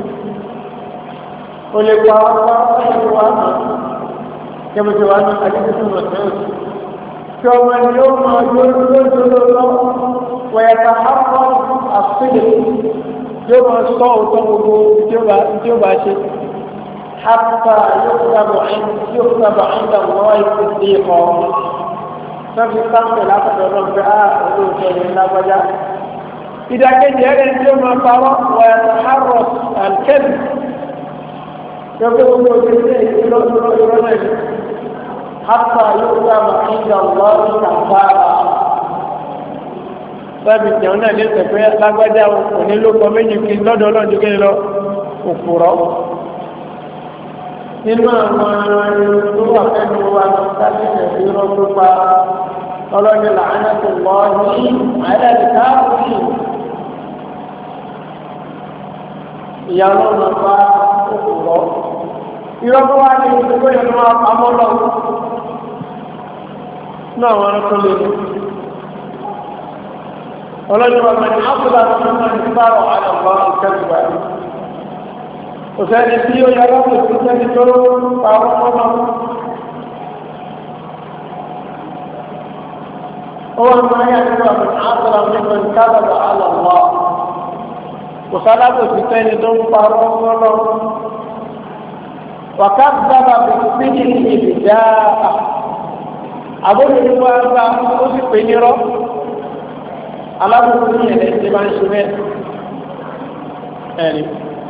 o lè gba ọ̀pá ọ̀pá wa kẹ́mọ̀tì wa ní adébísí mọ̀tẹ́wò tí ọmọ ẹni yóò máa lójúlójúló lọ wẹ̀yẹ̀ta àpọ̀ àfihàn tí ó máa sọ òótọ́ gbogbo tí ó bá ṣe hàpà yóò sábà ẹ̀ńdà wọ́n ìpè sí ìkọ̀ sọ́fi sáńpẹ̀ látọ̀dọ̀ náà pé á olóòtú ẹni lágbájá ìdákejì ẹ̀rẹ́ tí ó máa parọ́ wà harrods and kelly yọgbẹ́ gbogbo òṣèlú ìrọ́lọ́rọ́ náà hapa yóò gbà máa ń gbà wọ́n ní kàfàrà sábì jẹun náà ní ìsẹ̀pẹ́ lágbájá òní ló kọ méjì kí lọ́dọ̀ ọlọ́dún kí lọ òpùrọ́ nínú àwọn ẹ̀rọ tó wà fẹ́nu wa ní sábì ìrọ́ tó pa ọlọ́dún làánà tó lọ ní àyẹ̀dẹ̀ká òní ìyàwó náà bá òpùrọ́ irọ́ tó wá ní ìdúgbò yẹn ló máa pamọ́ lọ ní àwọn ẹranko lè ní ọlọ́dún wa máa ní ápùlà tó máa ní bárọ̀ àdàbọ̀ ìkẹ́kọ̀ọ́ rẹ̀ kò sẹ́ni tí ó yára kò sí sẹ́ni tó pamọ́ lọ. ó wà máa yà nínú àwọn ápùlà nínú ìkábàbà àlọ́wọ́ kò sára kò sí sẹ́ni tó ń pamọ́ lọ. وكذب بالسجن إبداء أقول لك أنا أوصي بنيرو على بقولي أنا إتبان شمال يعني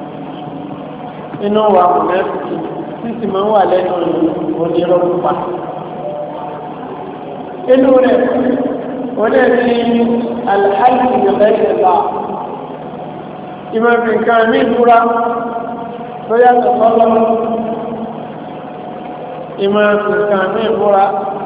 إنه هو منافق سيسي ما هو عليه بنيرو بقى إنه ونأتي الحل بغير الله إما في كامل برا فيتصلم ìmọ̀ nǹkan ní ìbúra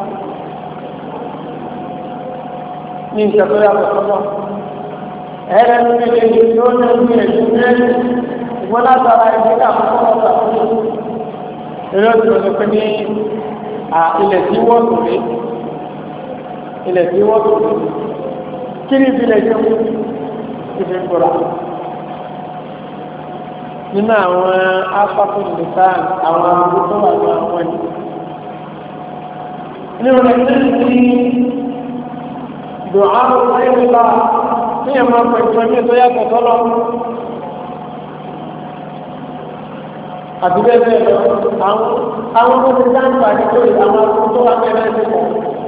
ní ìṣẹ̀tọ́ yàtọ̀ sọ́tọ̀ ẹ̀rẹ́ ní ilé yóò ní ẹgbẹ́ ẹ̀jú mẹ́rin ìwọ́n látara ìdíkà àkọ́kọ́ ọ̀tà fún eré òtún ní pé ní ilẹ̀ tí wọ́n tó lé ilẹ̀ tí wọ́n tó lé kí ni ìbílẹ̀ jẹ́ ìfi ìbúra nínú àwọn afákùnrin àwọn àbúrò tó wà ní àwọn ẹni nínú ẹgbẹ́ tí dùn áàrùn ayélujára ní ẹ̀mọ́ pẹ̀lú ẹni tó yàtọ̀ tọ́lọ́ àti bẹ́ẹ̀ bẹ́ẹ̀ lọ àwọn tó ti dáńgbà ní lórí àwọn àbúrò tó wà bẹ́ẹ̀ bẹ́ẹ̀ pọ̀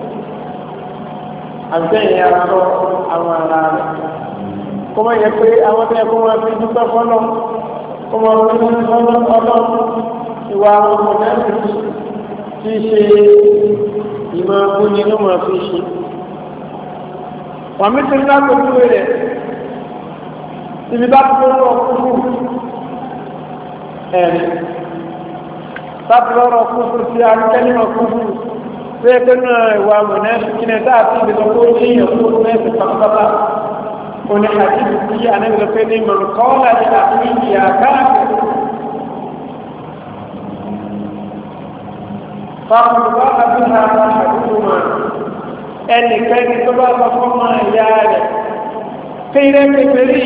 àbẹ́yẹ ara lọ àwọn ará rẹ̀ kó má yẹ pé àwọn tó yẹ kó máa fi dúpẹ́ fọ́lọ́ ọmọ ọdún ọlọ́run ìwà ọmọ náà ti ṣe ìmọ̀ ọgbọ́n ló máa fi ṣe wà mítí lápòjú rẹ̀ ibi bá tó lọ kúrú ẹ̀rì láti lọ́rọ̀ kúrú sí àríkẹ́lìmọ̀ kúrú tó yẹ pé náà ìwà ọmọ náà kí ní táà tí ìdíkọ̀ tó ṣe èèyàn kúrú mẹ́sì pátápátá oni hadithi pia anaweza kwenda man qala li akhihi ya kafir faqad ba'a biha ahaduhuma ẹni kẹ́ni tó bá sọ fún ọmọ ìyá rẹ̀ fẹ́rẹ́ pẹ̀pẹ̀rí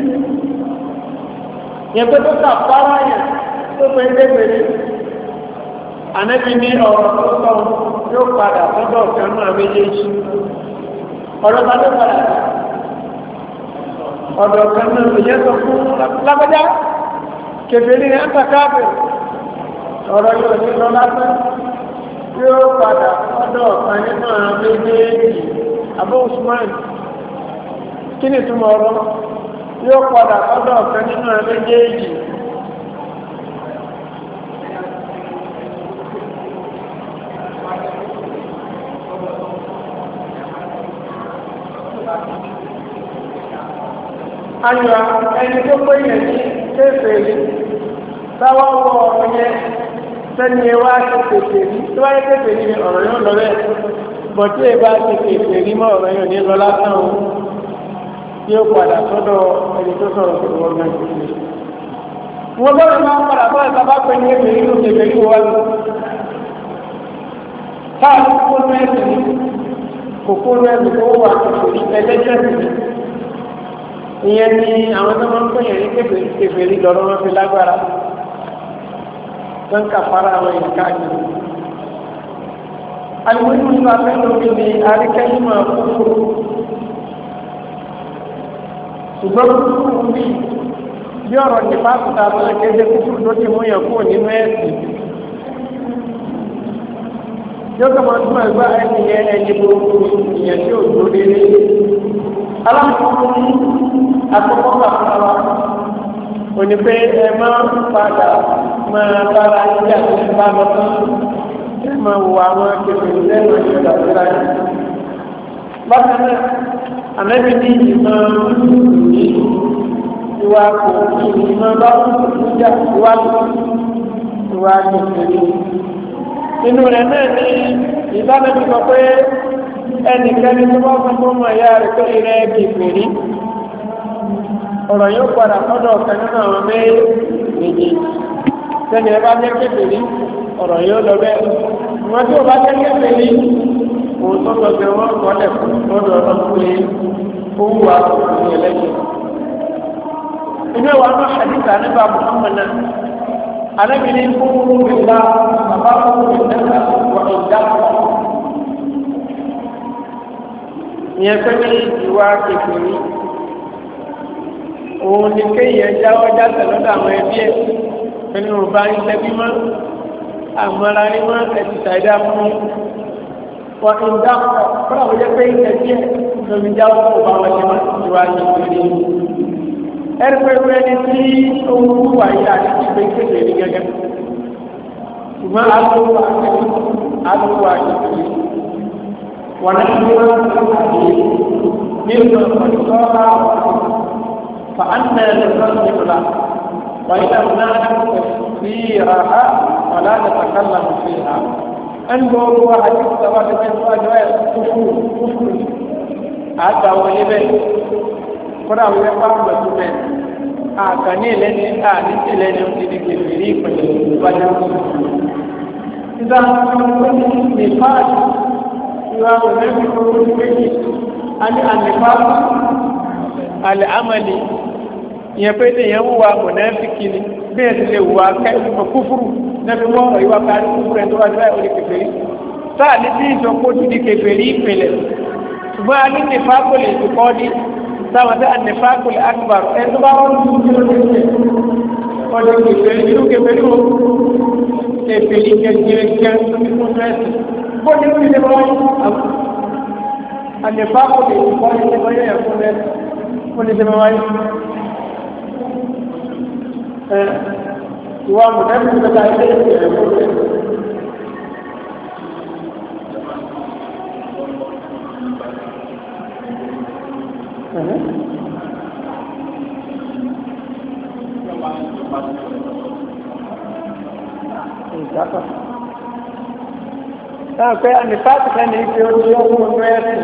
yẹn pé tó kà fara yẹn tó fẹ́ pẹ̀pẹ̀rí ànábi ní ọ̀rọ̀ tó sọ yóò padà sọ́dọ̀ kan náà méjèèjì ọ̀rọ̀ bá tó padà ọ̀dọ̀ kan náà lè yẹ́ sọ fún lábẹ́já kèfèrí ní àtàkàbẹ̀ ọ̀rọ̀ yóò ní lọ lásán yóò padà ọ̀dọ̀ kan nínú àwọn méjèèjì Abu Usman kí ni túnmọ̀ ọ̀rọ̀ yóò padà ọ̀dọ̀ kan nínú àwọn méjèèjì ayọ̀ ẹni tó pé yẹn ní kéfèé yìí táwọn wọ ọ̀rọ̀ yẹn sẹ́ni ẹ wá ṣe kéfèé yìí tó wáyé kéfèé yìí ọ̀rọ̀ yóò lọ bẹ́ẹ̀ bọ̀ tí ẹ bá ṣe kéfèé yìí mọ́ ọ̀rọ̀ yóò ní lọ lásán o yóò padà sọ́dọ̀ ẹni tó sọ̀rọ̀ pẹ̀lú ọgbà kéfèé. wọ́n bọ́ọ̀rọ̀ máa ń padà bọ́ ẹ̀ka bá pẹ́ ní kéfèé yìí ló kéfèé yìí wá lọ. táà kókó mẹ́sì ní kókó mẹ́sì tó wà kéfèé yìí ẹlẹ́jẹ̀ ìyẹn ni àwọn tó máa ń pè yẹn ní kékeré kékeré lọ́rọ́ wọn fi lágbára tó ń kà fara àwọn èèyàn káàkiri. àlùmọ́ọ́nì nípa fẹ́ẹ́ lómi ni àríkẹ́yìn máa kúkúrú ṣùgbọ́n kúkúrú bí bí ọ̀rọ̀ nípa àkùtà tó ń kéde kúkúrú tó ti mú yẹn kúrò nínú ẹ̀sìn. yóò kọ́ máa túmọ̀ ẹgbẹ́ ẹni yẹn ẹni gbogbo ìyẹn tí ò dúró délé. alákòókò akọ́kọ́ kàfúnra wa òní pé ẹ máa ń padà máa bára ilé àti ìbá lọ tán ẹ máa wò àwọn kẹfìrí lẹ́nu ìjọba síra yìí. bákan náà àmẹ́bí ní ìmọ̀ yìí ìwà kò ìmọ̀ bá níjà ìwà kò ìwà kẹfìrí. inú rẹ̀ náà ní ìbánẹ́bí sọ pé ẹnìkan tó bá fún fún ọmọ ìyá rẹ̀ tó ìrẹ́ kẹfìrí ọ̀rọ̀ yóò padà sọ́dọ̀ ọ̀kan nínú àwọn méjì sẹ́ni ẹ bá jẹ́ kẹfìrí ọ̀rọ̀ yóò lọ bẹ́ẹ̀ wọ́n tí ó bá jẹ́ kẹfìrí òun tó lọ bẹ wọ́n kọ́lẹ̀ fún lọ́dọ̀ ọlọ́run pé ó wù wá ní ẹlẹ́yìn. inú ìwà náà àdìsá nípa Muhammad náà anábìrin fún ìgbà bàbá fún ìdáná wà ìdáná ìyẹn pé ní ìwà kẹfìrí òun ni kéèyàn jáwọ́ jáde lọ́dọ̀ àwọn ẹbí ẹ̀ pẹ̀lú ọba ń tẹ́bí mọ́ àmọ́ra ní mọ́ ẹ̀sì ṣàìdá fún wọn ń dá ọ̀pọ̀ àwọn jẹ́ pé ìtẹ̀bí ẹ̀ lómi jáwọ́ kó bá wọn ṣe máa ti wá ní ìpínlẹ̀ ẹ̀rí pé wọ́n ẹni tí ohun wà yìí àti ìgbé kéde ní gẹ́gẹ́ ṣùgbọ́n alówó alówó àti wọn náà ń wá nínú ọ̀pọ̀ فأنا نصدق له وإذا هناك تفسيرها فلا نتكلم فيها أنظر واحد يستوى من أجواء كفر كفر هذا هو يبين كنا ويقام بسمين أكني لني أني لني أمتدي كفري فجأة إذا كنت نفاق إذا كنت نفاق أني النفاق العملي ìyẹn pé ní ìyẹn wúwa mọ̀nàfíkì ni bí ẹ̀ ti lè wúwa kẹ́kọ̀ọ́ kúfúrú nẹ́bí wọ́n ọ̀rọ̀ ìwà kárí kúfúrú ẹ̀ tó wá síbáyìí orí kèfèrí sáà ní tí ìjọpọ̀ ti di kèfèrí ìpìlẹ̀ ṣùgbọ́n a ní nífàkùlì ìtukọ́ ní sáwọn tí a nífàkùlì akbar ẹ̀ tó bá wọ́n tún kí ló dé ṣe ọjọ́ kèfèrí nínú kèfèrí o kèfèrí gẹ́gẹ́gẹ́ tó ní fún mẹ́sì bó ní kí lè wọ́n ànífàkùlì ìtukọ́ ní ṣe wáyé ẹ̀fún mẹ́sì ó ní ṣe wáyé ìwà mọ̀lẹ́bí tó ta ilé ìṣẹ̀lẹ̀ fún mi. Ìjákọ̀. Náà pé ànífàtì kan ní ife ojú ọkùnrin ọmọ ẹ̀sìn.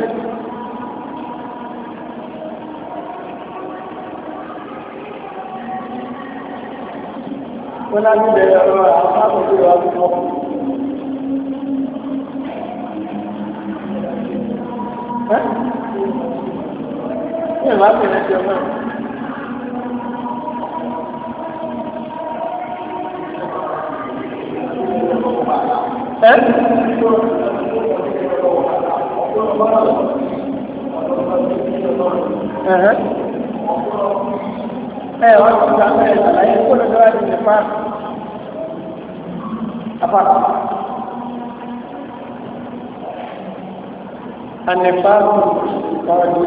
Wọ́n á ní bẹ̀rẹ̀ ọ̀rọ̀ àwọn àkókò ìwà púpọ̀. Ẹ́ ní ìwà bẹ̀rẹ̀ ẹ̀jọ̀ náà. Ẹ́ ẹ̀hẹ́ ẹ̀ wọ́n ti gbà bẹ́ẹ̀ ṣàlàyé kó lọ́jọ́ láti lè pa apáta. Ànẹ̀fà ìpàdé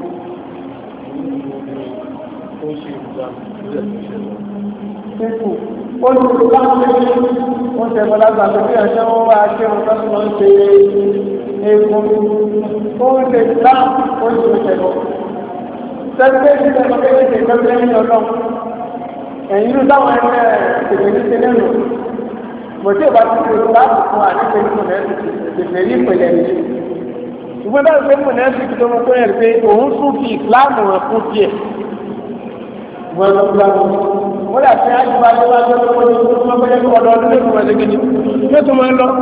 síkù olùkọ́ wọ́n tẹ̀ bọ́lá gbàgbé bí ọ̀ṣẹ́ wọn wá kí wọn tó wọ́n ṣe eégún ó ń lè gbá ó ń ṣe tẹ̀lọ́ sẹ́gbẹ́ ìṣẹ̀lẹ̀ lọ́kẹ́lẹ́ ìṣẹ̀lẹ̀ lẹ́yìn ọlọ́run ẹ̀yìn ló táwọn ẹgbẹ́ ìṣẹ̀lẹ̀ ní ṣe lẹ́nu mọ̀tí ìbá ti ṣe láti fún àdéhùn ìṣẹ̀lẹ̀ ìṣẹ̀lẹ̀ ní ìpìlẹ̀ nìyí ṣùgbọ́n báyìí pé mọ̀ náà fi tó mọ́ pé ẹ̀rí pé òun tún fi ìsìláàmù rẹ̀ fún díẹ̀ wọ́n lọ gbá wọn wọ́n dà sí àjùbá tó bá tó lọ́wọ́ ní ọdún tó bẹ́ẹ̀ kọ́ ọdún lórí wọn ṣe gidi ló tún máa ń lọ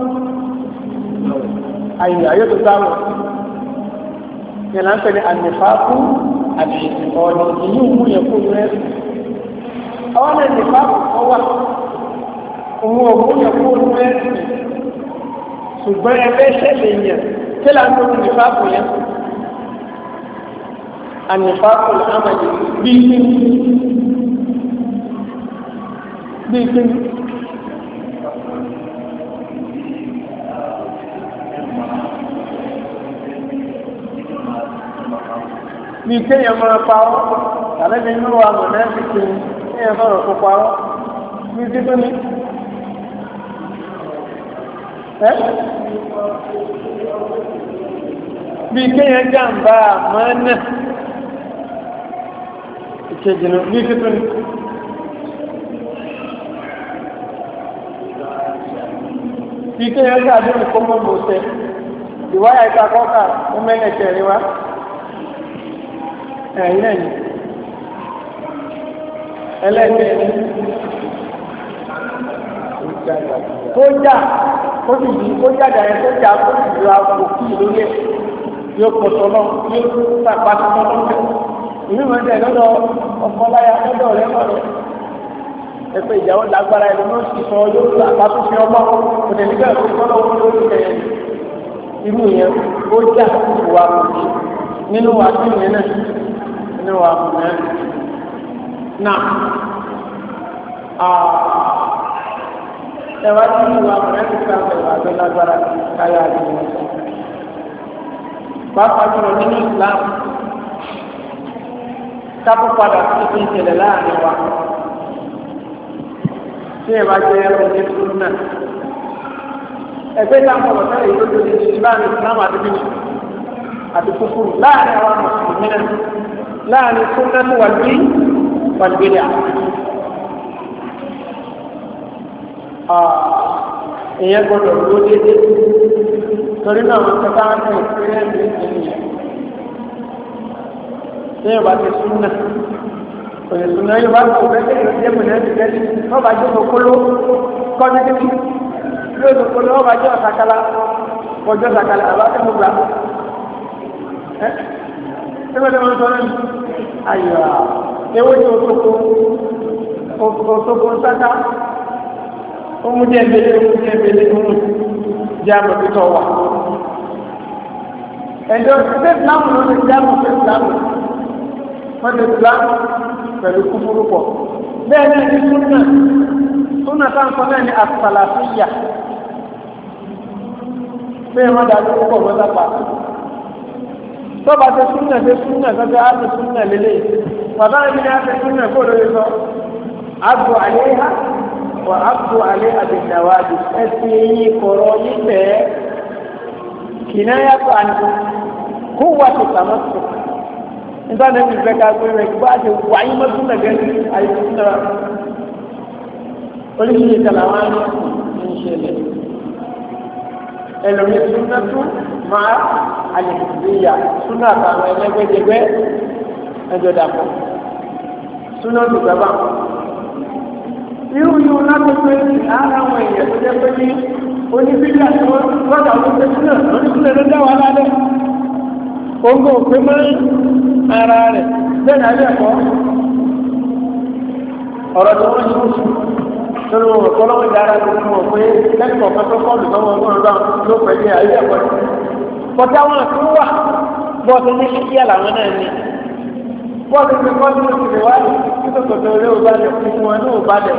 àyè àyè tó sáwọn yẹn là ń pè ní ànífàákú àti ọ̀nà ìyí òmù yẹn kó lọ ẹ̀sìn àwọn náà ànífàákú kọ́ wà òun òmù yẹn kó lọ ẹ̀sìn ṣùgbọ́n ẹgbẹ́ ṣẹlẹ̀ yẹn kí là ń tó ànífàákú yẹn ànífàákú l'amali bíi kí bíi kí bí kéèyàn máa pa ọ́ tàbí ní inú wa mọ̀ náà ti kí kéèyàn sọ̀rọ̀ kó pa ọ́ bí títí ní. bí kéèyàn jàǹbá àmọ́ náà ìkejì ní bí títí ní. bí kéèyàn jáde nǹkan mọ́ bò tẹ ìwáyà ìta kọ́kà ó mẹ́lẹ̀ tẹ̀lé wa ẹ̀yìn ẹ̀yìn ẹlẹ́gbẹ̀ẹ́ kó jà kó sì di kó jàjà yẹn kó jà kó sì di àpò kí lórí ẹ̀ yóò pọ̀ sọ́nà yóò sàpá sọ́nà lọ́wọ́ ìlú ìmọ̀lẹ́ lọ́dọ̀ ọkọláya lọ́dọ̀ rẹ̀ mọ̀rẹ́ ẹ̀pẹ́ ìyàwó lágbára ẹ̀rọ náà sì sọ yóò sàpá tó fi ọmọ kò tẹ̀lé bẹ́ẹ̀ kó sọ́nà wọn lórí ẹ̀ irú yẹn ó jà ìwà òkè nínú wa sí ìyẹn náà nínú wa kò náà náà ẹwà tí ìwà òkè ti ká ẹwà tó lágbára káyà àdúgbò pàápàá jùlọ nínú Islam kápò padà sí ti ìṣẹ̀lẹ̀ láàrin wa tí ẹ bá jẹ oúnjẹ tuntun náà ẹgbẹ́ táwọn ọ̀rọ̀ sẹ́lẹ̀ yìí ló ti di láàrin Islam àti bíi àti kúkúrú láàrin àwọn mùsùlùmí náà láàrin sunnatu wal bid'ah. èèyàn gbọ́dọ̀ ló dédé torí náà wọn kẹta ń tẹ ìpínlẹ̀ ní ènìyàn tí yóò bá ti súnà òye súnà yóò bá tó bẹ́ẹ̀ tẹ̀lé ọjọ́ ìmọ̀lẹ́ ti gẹ́gẹ́ wọ́n bá jẹ́ kókóló kọ́ni kíkí yóò tó kóló wọ́n bá jẹ́ ọ̀sàkálá ọjọ́ ọ̀sàkálá àbájẹ́ mo gbà ẹ́ ṣé wọ́n ti wọ́n sọ lẹ́nu ayọ̀ ewé tí o tó kó o tó kó sáká ó mú jẹ́ ìbélé ó mú jẹ́ ìbélé ó mú jẹ́ àmọ̀títọ́ wà. ẹ̀jọ̀ ṣé ìsìlámù ló ti jẹ́ àmọ̀tí ìsìlámù wọ́n ti ìsìlámù pẹ̀lú kúkúrú pọ̀. bẹ́ẹ̀ náà ní súnà súnà táwọn sọ náà ní àsàlàfíyà bẹ́ẹ̀ wọ́n dàbí púpọ̀ wọ́n sápá. tọ́ba ṣe súnà ṣe súnà sọ́jọ́ á ti súnà lélẹ̀ bàbá mi ní á ti súnà kó lóye sọ àgbo àléhà wà á tó alẹ́ àbẹ̀dáwájú ẹsẹ̀ yìí kọ̀rọ̀ yìí bẹ́ẹ̀ kìnnáyà tó àná kó wà tó sàmọ́tò nígbà náà nígbà ká gbé rẹ̀ bá a ti wà yín mọ́tò nàgẹ́ àyè náà oríṣiríṣi kan àwọn àyè ń ṣẹlẹ̀ ẹlòmíì súnà tó máa àlèkùnléyà súnà àtàwọn ẹlẹgbẹjẹgbẹ ẹjọ dàpọ̀ súnà tó gbàgbà irú yìí láti pé ara àwọn èèyàn tó jẹ́ pé ní oníbílí àti wọn lọ́dà oníṣẹ́ sílẹ̀ oníṣẹ́ ló dá wa lálẹ́ oúnjẹ òpin mọ́ ara rẹ̀ bẹ́ẹ̀ náà lẹ́kọ̀ọ́ ọ̀rọ̀ tó wọ́n ṣe oṣù lórí wọn kọ́ lọ́wọ́ ìdára tó fún wọn pé lẹ́kọ̀ọ́ pẹ́pẹ́ kọ́ọ̀lù lọ́wọ́ ọgbọ́n ọgbọ́n ló pẹ̀lú ayé ẹ̀kọ́ bọ́tá wọn tó wà bọ́ọ̀tù ní kíkíyà làwọn náà ní bọ́ọ̀lù ti kọ́ ní oṣù rẹ̀ wáyé títí kòtò rẹ̀ ò balẹ̀ fún wọn ní ò balẹ̀.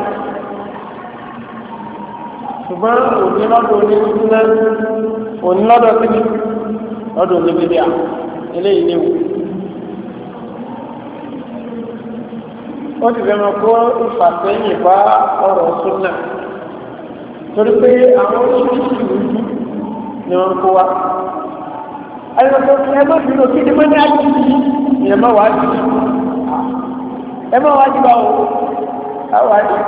ṣùgbọ́n òní lọ́dọ̀ onídùúná òní lọ́dọ̀ síbi lọ́dọ̀ oníbíbíà eléyìí léwu. ó ti fẹ́ mọ kó ìfàsẹ́yìn bá ọ̀rọ̀ súnà torí pé àwọn oríṣiríṣi ìlú ni wọ́n kó wa. ayọ̀tọ̀ ẹ má bínú kí ni wọ́n ní àjẹ́ yìí ìyẹn má wàá jù ẹ má wàá jù bá o àwàá jù.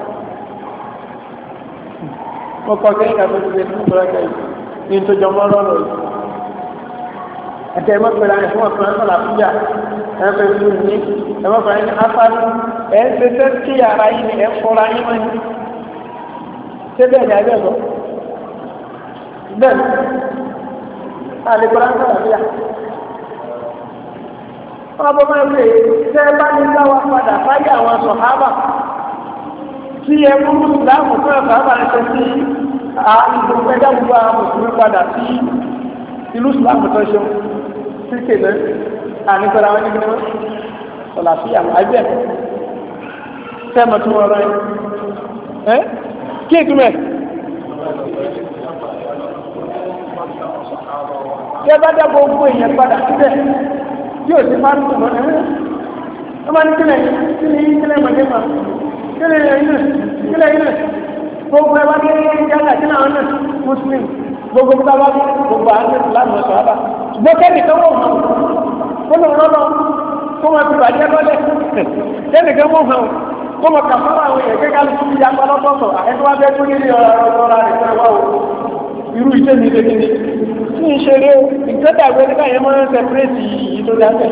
mo kọ́ kẹ́kẹ́ àti ìdílé fún ìgbọ́lẹ́kẹ́ yìí ní ìtòjọ́ mọ́ lọ́rọ̀ yìí. ẹ̀kẹ́ ẹ má pẹ̀lú àyẹ̀ fún ọ̀sán ẹ̀sán làbújá ẹ̀ fẹ́ fún mi ẹ̀ má pẹ̀lú àyẹ̀ afárí ẹ̀ ń ṣe fẹ́ kí ara yìí ni ẹ̀ ń fọ́ra yín mọ́ yín. ṣé bẹ́ẹ̀ ni àjẹ́ lọ? bẹ́ẹ̀ àlèkọ́lá ń sọ̀rọ̀ bíyà. wọ́n bọ́ máa ń lè tẹ́ bá ní láwa padà sáyé àwọn sọ̀hábà tí ẹ mú ìdáàmú fún ẹ̀fà bá ń ṣe sí àìgbò ẹ̀dá gbogbo àwọn mùsùlùmí padà sí ìlú ìsìláàmù tó ṣe sí kèlè àníkọ́lá wọn níbi náà sọ̀là sí àwọn àgbẹ̀ tẹ́mọ̀ tí wọ́n rọ ẹ́ kí ìtumẹ̀ tí ẹ bá dá gbogbo èèyàn padà síbẹ̀ yóò ti máa ń tún mọ́ ẹ́ ẹ máa ní kílẹ̀ kílẹ̀ kílẹ̀ mọ̀jẹ́ mà kílẹ̀ iná kílẹ̀ iná gbogbo ẹ bá dé yálà kílẹ̀ àwọn náà muslim gbogbo bí wọ́n bá gbogbo àwọn ìsìlámù ọ̀sán àbá ṣùgbọ́n kẹ́nìkan wọ̀ hàn kó lọ rọ́lọ́ kó wọn ti bàjẹ́ lọ́lẹ̀ kẹ́nìkan wọ̀ hàn kó wọn kà fún àwọn èèyàn kékeré tó ti yàgbọ́ lọ́tọ̀ọ̀tọ̀ àtẹ́tọ́ wá fẹ́ tó nílé ọ̀rọ̀ rẹ̀ fẹ́ wá o irú iṣẹ́ mi lé ní ní ìṣeré ìgbésẹ̀ àgbẹ̀ nígbà yẹn máa ń sẹpẹ́rẹ́tì yìí tó dáńtẹ̀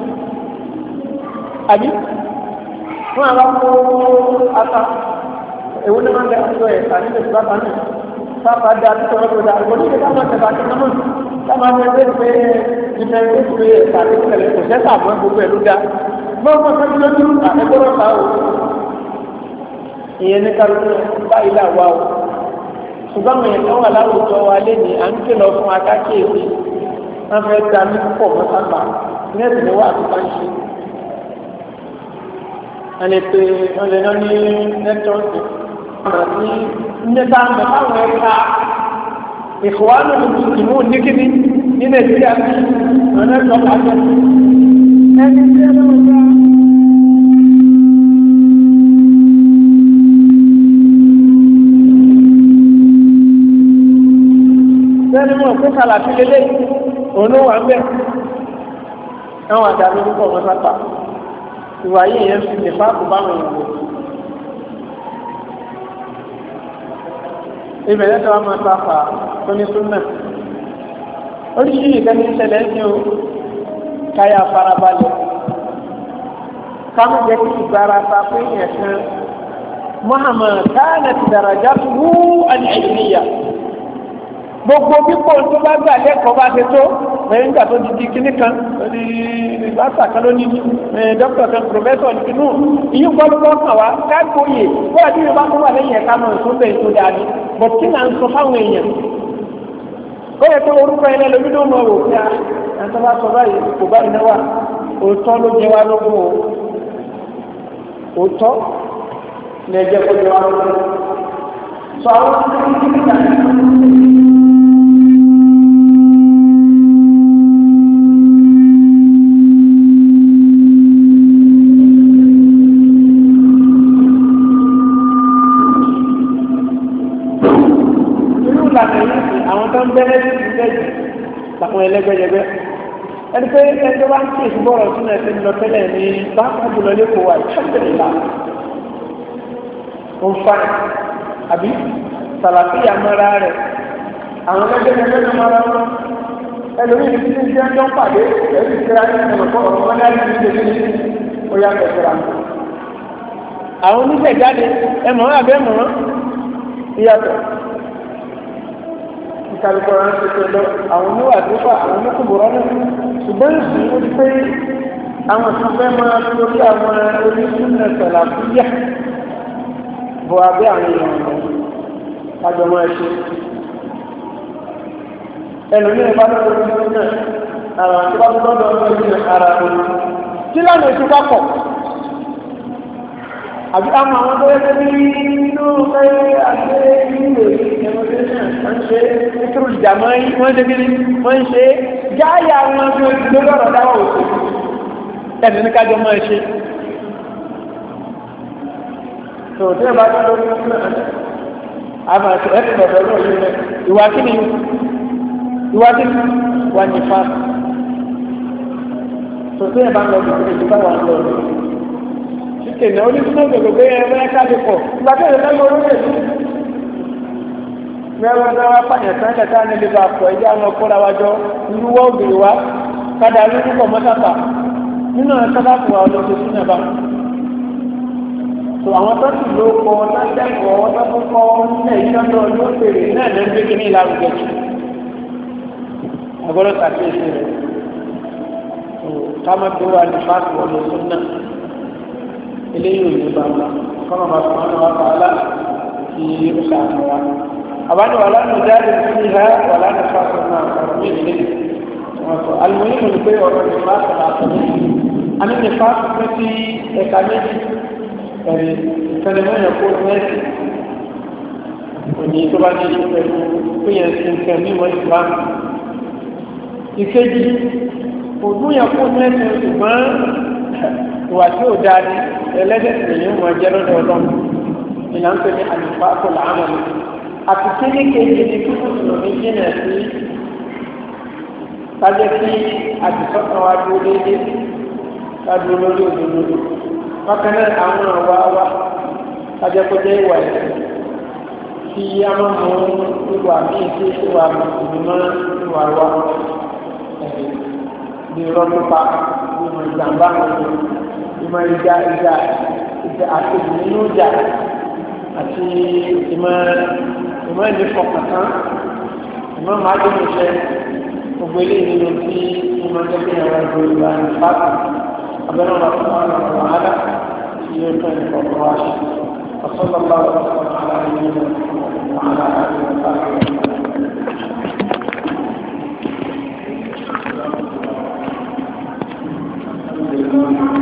àbí fún àwọn kó ata èwo ní máa ń bẹ àtúntò ẹ̀ àti ìṣẹ̀lẹ̀ bá bánú sábà dá àtúntò ọ̀rọ̀ tó dá àgbọ̀ nígbà táwọn ọ̀tẹ̀ bá ti náà táwọn ọ̀tẹ̀ bẹ́ẹ̀ pé ìfẹ́ tó pé àti ìṣẹ̀lẹ̀ kò sẹ́sà mọ́ gbogbo ẹ̀ ló dá gbọ́dọ̀ tó lójú àtẹ́gbọ́dọ̀ ta o ìyẹn ní kálukú báyìí là wá o ṣùgbọ́n àwọn èèyàn wà láwùjọ wa lẹ́nìí à ń kìlọ̀ fún akákéèké wọ́n fẹ́ da ní púpọ̀ mọ́sáàbà nẹ́ẹ̀sì ni wà á ti bá ń ṣe. wọ́n lè pe wọ́n lè ná ní nẹ́tíwọ́ọ̀sì ọ̀nà tí nígbà mẹ́ táwọn ẹ̀ka ìkọ̀wánù ìmú níkíní ní nàìjíríà ní ọ̀nà ìjọba àjọ ẹni tí ẹ lọ́wọ́ bá. sẹ́ni mọ̀ pé kàlàfí lélẹ̀ òun ló wà ń bẹ̀ àwọn àdàlú púpọ̀ wọn sápà ìwà yìí yẹn fi lè fáàkù báwọn èèyàn lò ìbẹ̀rẹ̀ tó wà máa sáfà tó ní súnmọ̀ oríṣiríṣi ìkẹ́ni ìṣẹ̀lẹ̀ ń o káyà farabalẹ̀ káwọn jẹ́ kí ìgbára ta pé yẹn kan Muhammad káàlẹ̀ ti dàrájà wú àlẹ́yìnìyà gbogbo pípọ̀ tó bá gbà lẹ́kọ̀ọ́ bá ṣe tó ẹ̀yìn nígbà tó di di kíní kan di ìgbàsà kan ló ní dókítà kan pòfẹ́sọ̀ nínú ìyún gbọ́dọ̀ kàn wá káàkóyè wọ́n àti ìrìn bá tó wà lẹ́yìn ẹ̀ka náà tó bẹ̀rẹ̀ tó dáa ní bọ̀t kí náà ń sọ fáwọn èèyàn ó yẹ kó orúkọ yẹn lẹ́nu ló mọ̀ wò pé à ń tọ́ bá sọ báyìí kò bá iná wà òótọ́ ló jẹ wá lógún o òótọ́ ní ẹjẹ́ kó jẹ wá lógún sọ àwọn tó ń kí tó ń bẹ́rẹ̀ sí ìgbẹ́jì láwọn ẹlẹ́gbẹ́jẹgbẹ́ ẹni pé ẹjọ́ bá ń kí ìṣúbọ̀rọ̀ sínú ẹ̀sẹ̀ lọ tẹ́lẹ̀ ní báńkà jùlọ lẹ́kọ̀ọ́ wà ìṣẹ́bẹ̀rẹ̀lá ó ń fa àbí sàlàfíà mọ́ra rẹ̀ àwọn ẹlẹ́gbẹ́jẹgbẹ́ náà mọ́ra wọn ẹlòmíì tí ń jẹ́ ọjọ́ pàdé ẹ̀rí ìṣẹ́ra ní ọ̀pọ̀ ọ̀rọ̀ wọn láti ní ìṣẹ́ ní ó yá kẹsìrà àwọn oníṣẹ̀jáde ẹmọ̀ abẹ́mọ̀ ìyàtọ̀ ìkàlùkọ̀ rán ṣe pẹ̀lú àwọn oníwà àdúgbà àwọn oníkùbùrọ̀ náà ṣùgbọ́n ìsìn ó ti pé àwọn ìṣúfẹ́ máa lórí àwọn oníṣúná sọ̀là fúyà bọ̀ abẹ́ àwọn èèyàn rẹ̀ kájọ máa ṣe ẹnu ní ìbá lọ́dọ̀ oníṣúná àwọn àti wọ́n lọ́dọ̀ oníṣúná ara rẹ̀ kí lánà ètò bá pọ̀ àbí àwọn àwọn tó yẹ kí nínú pé àti ìlú demonstration wọ́n ṣe nítorí ìjàmọ́ wọ́n ṣe kíni wọ́n ṣe jáyà wọn bí ojú lórí ọ̀rọ̀ dáwọ̀ òṣèlú ẹ̀sìn ní kájọ máa ṣe. tó tí ẹ bá tó lórí ọ̀rọ̀ àmà ẹ̀sìn ẹ̀sìn ọ̀dọ́ náà yìí rẹ̀ ìwà kíni ìwà kíni wà ní fa. tó tí ẹ bá lọ bí kíni ìjọba wà lọ rí ìnà onísúná gbogbo ẹgbẹ́ káàdì pọ̀ ìgbàgbé ìrẹ́lẹ́gbẹ́ orílẹ̀-èdè mẹ́rin náà pàyàn tán kẹta ní ilé àpọ̀ ẹjẹ́ àwọn ọkọ̀ làwájọ́ ìrúwọ́ òbèrè wa kádà lórúkọ mọ́tàpá nínú ẹ̀kọ́dà fún wa olóṣèlú sínú ẹ̀bá tó àwọn tó sì ló kọ lọ́jẹ́kọ̀ọ́ tó tó kọ́ nílẹ̀ ìjọ́jọ́ ló fèrè náà ló ń gbé kí ní ìlàrúgẹ agbọ́dọ̀ ṣàkíyèsí rẹ̀ ká má gbé wa ní fásitì olóṣèlú náà eléyìí ò ní bàbá kọ́nà bá sọ wọn wá bàálà kí ó ṣàánú wa. àbájọ wà lánàá jáde sí ìhà wà lánàá fásitì náà ọ̀rọ̀ mí nílé wọn sọ alùpùpù ní pé ọ̀rọ̀ ní fásitì náà sọ ní àmì ní fásitì sí ẹ̀ka méjì ẹ̀rí ìfẹ̀lẹ́mọ̀yàn kó mẹ́sì òní tó bá ní ṣe pẹ̀lú péyàn sí nǹkan mímọ́ ìsìlámù. ìkejì kò dún yẹn kó ní ẹsẹ̀ ṣùgbọ́n ìwà tí ò dáa ní ẹlẹ́dẹ̀ tèyí mọ̀ jẹ́ lọ́dọ̀ ọlọ́run ìlànà tó ní àlùfá kò láàmú ni àti kíní kejì ní kí mùsùlùmí jìnà sí kájẹ́ kí àdìsọ́kàn wa dúró déédéé kájú lórí òdodo bákan náà àwọn àwa wa kájẹ́ kó jẹ́ ìwà ẹ̀sìn kí a máa mú ìwà míì sí ìwà mùsùlùmí mọ́ ìwà wa bí rọ́lùpá bí mo ìjàmbá mi ìmọ̀ ìjà ìjà ìjà àti ìnínú ìjà àti ìmọ̀ ìmọ̀ ìdífọ̀kàntán ìmọ̀ màdùnúṣẹ́ gbogbo eléyìí nínú tí ìmọ̀ ìjọba ìyàwó ìgbò ìgbà ní pàtó abẹ́rẹ́ wọn fún àwọn ọ̀rọ̀ wàhálà tí yóò tẹ̀ ní kọ̀ọ̀kan wá sí ọ̀sán lọ́gbà ọ̀sán àlàyé nínú wàhálà àti ọ̀sán.